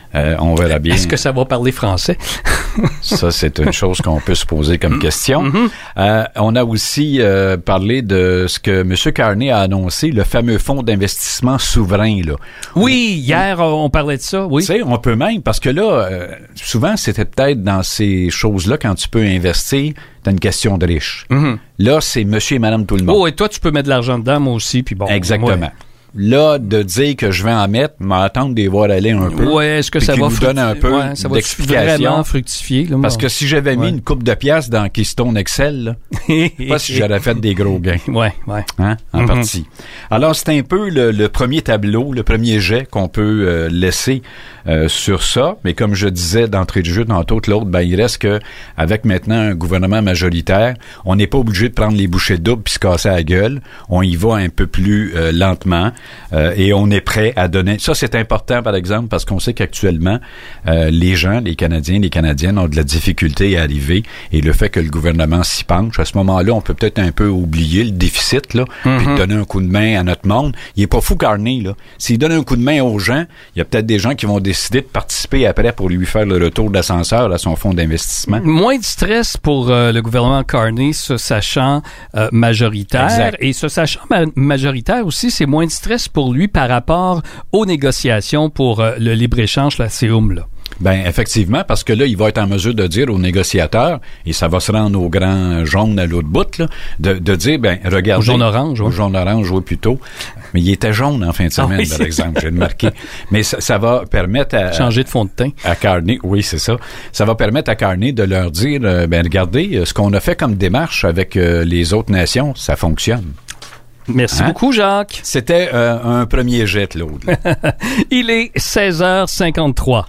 On verra bien. Est-ce que ça va parler français? Ça, c'est une chose qu'on peut se poser comme question. Mm-hmm. On a aussi parlé de ce que M. Carney a annoncé, le fameux fonds d'investissement souverain. Là. Oui, hier, on parlait de ça, oui. Tu sais, on peut même, parce que là, souvent, c'était peut-être dans ces choses-là, quand tu peux investir, t'as une question de riche. Mm-hmm. Là, c'est monsieur et madame tout le monde. Oh, et toi, tu peux mettre de l'argent dedans, moi aussi, puis bon. Exactement. Ouais. Là, de dire que je vais en mettre, m'attendre de les voir aller un peu. Oui, est-ce que ça va nous donne un peu ça va d'explication. Vraiment fructifier. Là, parce que si j'avais mis une coupe de piastres dans Keystone Excel, là, je sais pas si j'aurais fait des gros gains. Ouais. Hein, en partie. Alors, c'est un peu le premier tableau, le premier jet qu'on peut laisser sur ça. Mais comme je disais d'entrée de jeu tantôt, l'autre, ben, il reste que avec maintenant un gouvernement majoritaire, on n'est pas obligé de prendre les bouchées doubles puis se casser la gueule. On y va un peu plus lentement. Et on est prêt à donner. Ça, c'est important, par exemple, parce qu'on sait qu'actuellement, les gens, les Canadiens, les Canadiennes ont de la difficulté à arriver. Et le fait que le gouvernement s'y penche, à ce moment-là, on peut peut-être un peu oublier le déficit, là, puis donner un coup de main à notre monde. Il est pas fou, Carney, là. S'il donne un coup de main aux gens, il y a peut-être des gens qui vont décider de participer après pour lui faire le retour d'ascenseur à son fonds d'investissement. Moins de stress pour le gouvernement Carney, se sachant majoritaire. Exact. Et se sachant majoritaire aussi, c'est moins de stress pour lui par rapport aux négociations pour le libre-échange, la CEUM, là. Ben effectivement, parce que là, il va être en mesure de dire aux négociateurs, et ça va se rendre au grand jaune à l'autre bout, là, de dire, ben regardez... Au jaune-orange, oui. Au jaune-orange, oui, plutôt. Mais il était jaune en fin de semaine, par exemple, j'ai remarqué. Mais ça va permettre à... Changer de fond de teint. À Carney, oui, c'est ça. Ça va permettre à Carney de leur dire, ben regardez, ce qu'on a fait comme démarche avec les autres nations, ça fonctionne. Merci beaucoup, Jacques. C'était un premier jet, l'autre. Il est 16h53.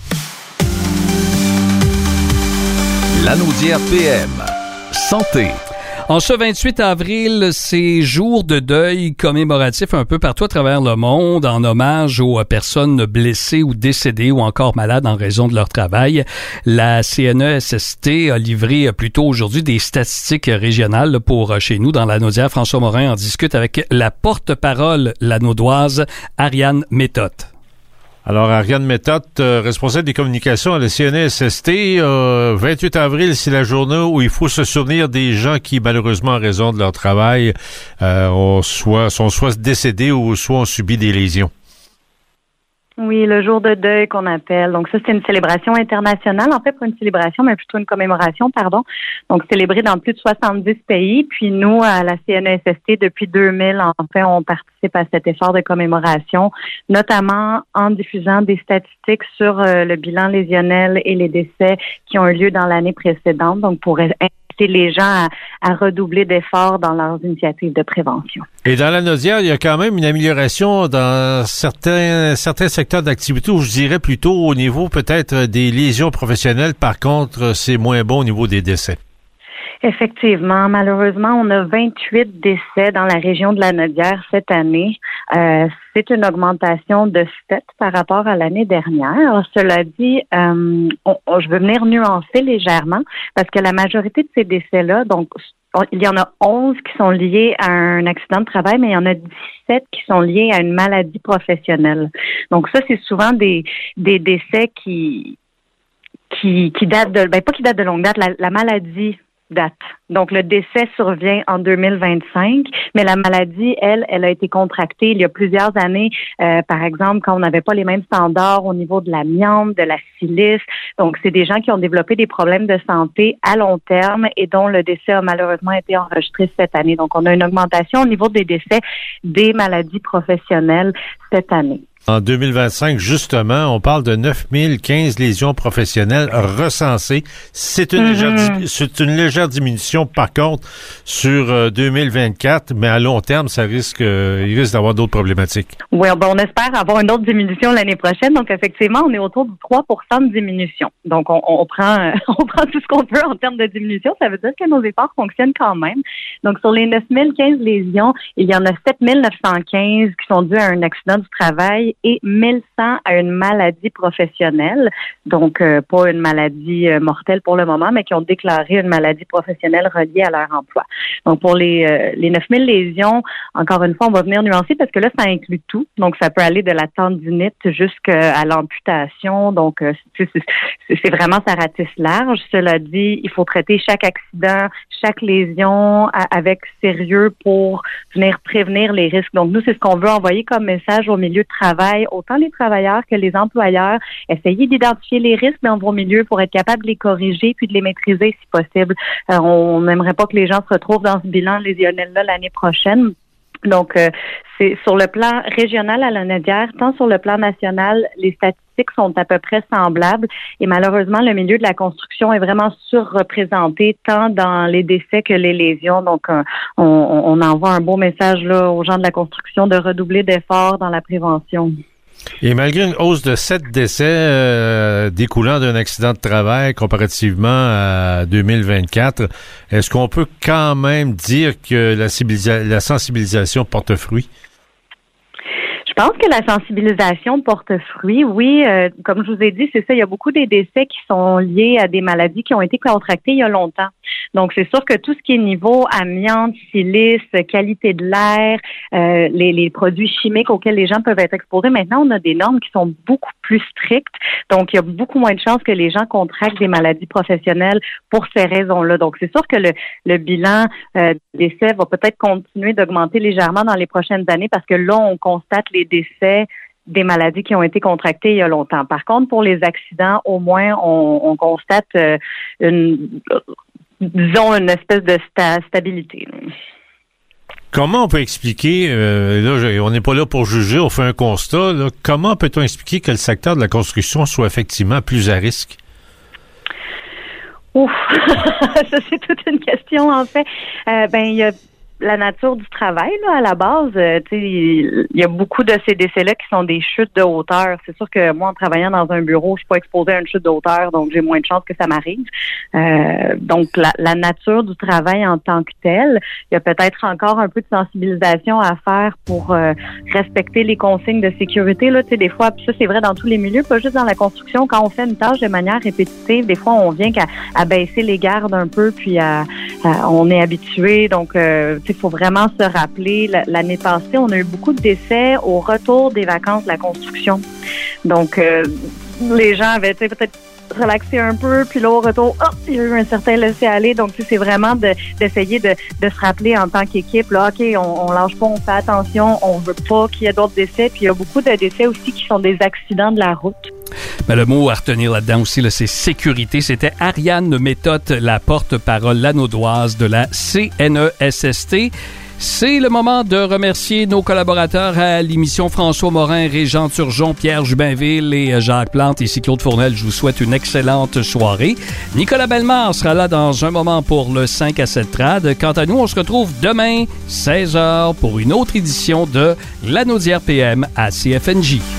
Lanaudière PM. Santé. En ce 28 avril, c'est jour de deuil commémoratif un peu partout à travers le monde en hommage aux personnes blessées ou décédées ou encore malades en raison de leur travail. La CNESST a livré plus tôt aujourd'hui des statistiques régionales pour chez nous dans la Lanaudière. François Morin en discute avec la porte-parole lanaudoise Ariane Méthode. Alors, Ariane Méthode, responsable des communications à la CNESST, 28 avril, c'est la journée où il faut se souvenir des gens qui, malheureusement, en raison de leur travail, sont soit décédés ou soit ont subi des lésions. Oui, le jour de deuil qu'on appelle. Donc ça, c'est une célébration internationale. En fait, pas une célébration, mais plutôt une commémoration, pardon. Donc célébrée dans plus de 70 pays. Puis nous, à la CNESST, depuis 2000, en fait, on participe à cet effort de commémoration, notamment en diffusant des statistiques sur le bilan lésionnel et les décès qui ont eu lieu dans l'année précédente. Donc pour inciter les gens à redoubler d'efforts dans leurs initiatives de prévention. Et dans la Naudière, il y a quand même une amélioration dans certains secteurs d'activité, où je dirais plutôt au niveau peut-être des lésions professionnelles. Par contre, c'est moins bon au niveau des décès. Effectivement, malheureusement, on a 28 décès dans la région de la Naudière cette année. C'est une augmentation de 7 par rapport à l'année dernière. Cela dit, je veux venir nuancer légèrement parce que la majorité de ces décès-là, donc il y en a 11 qui sont liés à un accident de travail, mais il y en a 17 qui sont liés à une maladie professionnelle. Donc ça, c'est souvent des décès qui datent de, pas qui datent de longue date, la maladie date. Donc, le décès survient en 2025, mais la maladie, elle a été contractée il y a plusieurs années, par exemple, quand on n'avait pas les mêmes standards au niveau de l'amiante, de la silice. Donc, c'est des gens qui ont développé des problèmes de santé à long terme et dont le décès a malheureusement été enregistré cette année. Donc, on a une augmentation au niveau des décès des maladies professionnelles cette année. En 2025, justement, on parle de 9015 lésions professionnelles recensées. C'est une légère diminution, par contre, sur 2024, mais à long terme, il risque d'avoir d'autres problématiques. Oui, on espère avoir une autre diminution l'année prochaine. Donc, effectivement, on est autour de 3% de diminution. Donc, on prend tout ce qu'on peut en termes de diminution. Ça veut dire que nos efforts fonctionnent quand même. Donc, sur les 9015 lésions, il y en a 7915 qui sont dues à un accident du travail et 1100 à une maladie professionnelle, donc pas une maladie mortelle pour le moment, mais qui ont déclaré une maladie professionnelle reliée à leur emploi. Donc pour les 9000 lésions, encore une fois, on va venir nuancer parce que là, ça inclut tout. Donc ça peut aller de la tendinite jusqu'à l'amputation. Donc c'est vraiment, ça ratisse large. Cela dit, il faut traiter chaque accident, chaque lésion avec sérieux pour venir prévenir les risques. Donc nous, c'est ce qu'on veut envoyer comme message au milieu de travail, autant les travailleurs que les employeurs. Essayez d'identifier les risques dans vos milieux pour être capable de les corriger puis de les maîtriser si possible. On n'aimerait pas que les gens se retrouvent dans ce bilan lésionnel-là l'année prochaine. Donc, c'est sur le plan régional à la Naudière, tant sur le plan national, les statistiques sont à peu près semblables et malheureusement, le milieu de la construction est vraiment surreprésenté tant dans les décès que les lésions. Donc, on envoie un beau message là aux gens de la construction de redoubler d'efforts dans la prévention. Et malgré une hausse de 7 décès découlant d'un accident de travail comparativement à 2024, est-ce qu'on peut quand même dire que la sensibilisation porte fruit? Je pense que la sensibilisation porte fruit. Oui, comme je vous ai dit, c'est ça. Il y a beaucoup des décès qui sont liés à des maladies qui ont été contractées il y a longtemps. Donc, c'est sûr que tout ce qui est niveau amiante, silice, qualité de l'air, les produits chimiques auxquels les gens peuvent être exposés, maintenant, on a des normes qui sont beaucoup plus strictes. Donc, il y a beaucoup moins de chances que les gens contractent des maladies professionnelles pour ces raisons-là. Donc, c'est sûr que le bilan décès va peut-être continuer d'augmenter légèrement dans les prochaines années parce que là, on constate les décès des maladies qui ont été contractées il y a longtemps. Par contre, pour les accidents, au moins, on constate une espèce de stabilité. Comment on peut expliquer, là, on n'est pas là pour juger, on fait un constat, là, comment peut-on expliquer que le secteur de la construction soit effectivement plus à risque? Ouf, ça c'est toute une question en fait. Il y a la nature du travail, là, à la base, il y a beaucoup de ces décès-là qui sont des chutes de hauteur. C'est sûr que moi, en travaillant dans un bureau, je suis pas exposée à une chute de hauteur, donc j'ai moins de chances que ça m'arrive. Donc, la nature du travail en tant que telle, il y a peut-être encore un peu de sensibilisation à faire pour respecter les consignes de sécurité. Là, des fois, puis ça, c'est vrai dans tous les milieux, pas juste dans la construction. Quand on fait une tâche de manière répétitive, des fois, on vient qu'à baisser les gardes un peu, puis on est habitué. Donc, il faut vraiment se rappeler, l'année passée, on a eu beaucoup de décès au retour des vacances de la construction. Donc, les gens avaient peut-être relaxé un peu, puis là, au retour, il y a eu un certain laisser-aller. Donc, c'est vraiment d'essayer de se rappeler en tant qu'équipe, là, OK, on lâche pas, on fait attention, on veut pas qu'il y ait d'autres décès. Puis il y a beaucoup de décès aussi qui sont des accidents de la route. Ben, le mot à retenir là-dedans aussi, là, c'est sécurité. C'était Ariane Méthode, la porte-parole lanaudoise de la CNESST. C'est le moment de remercier nos collaborateurs à l'émission François Morin, Régent Turgeon, Pierre Jubinville et Jacques Plante. Ici Claude Fournel, je vous souhaite une excellente soirée. Nicolas Bellemare sera là dans un moment pour le 5 à 7 trad. Quant à nous, on se retrouve demain, 16h, pour une autre édition de La Naudière PM à CFNJ.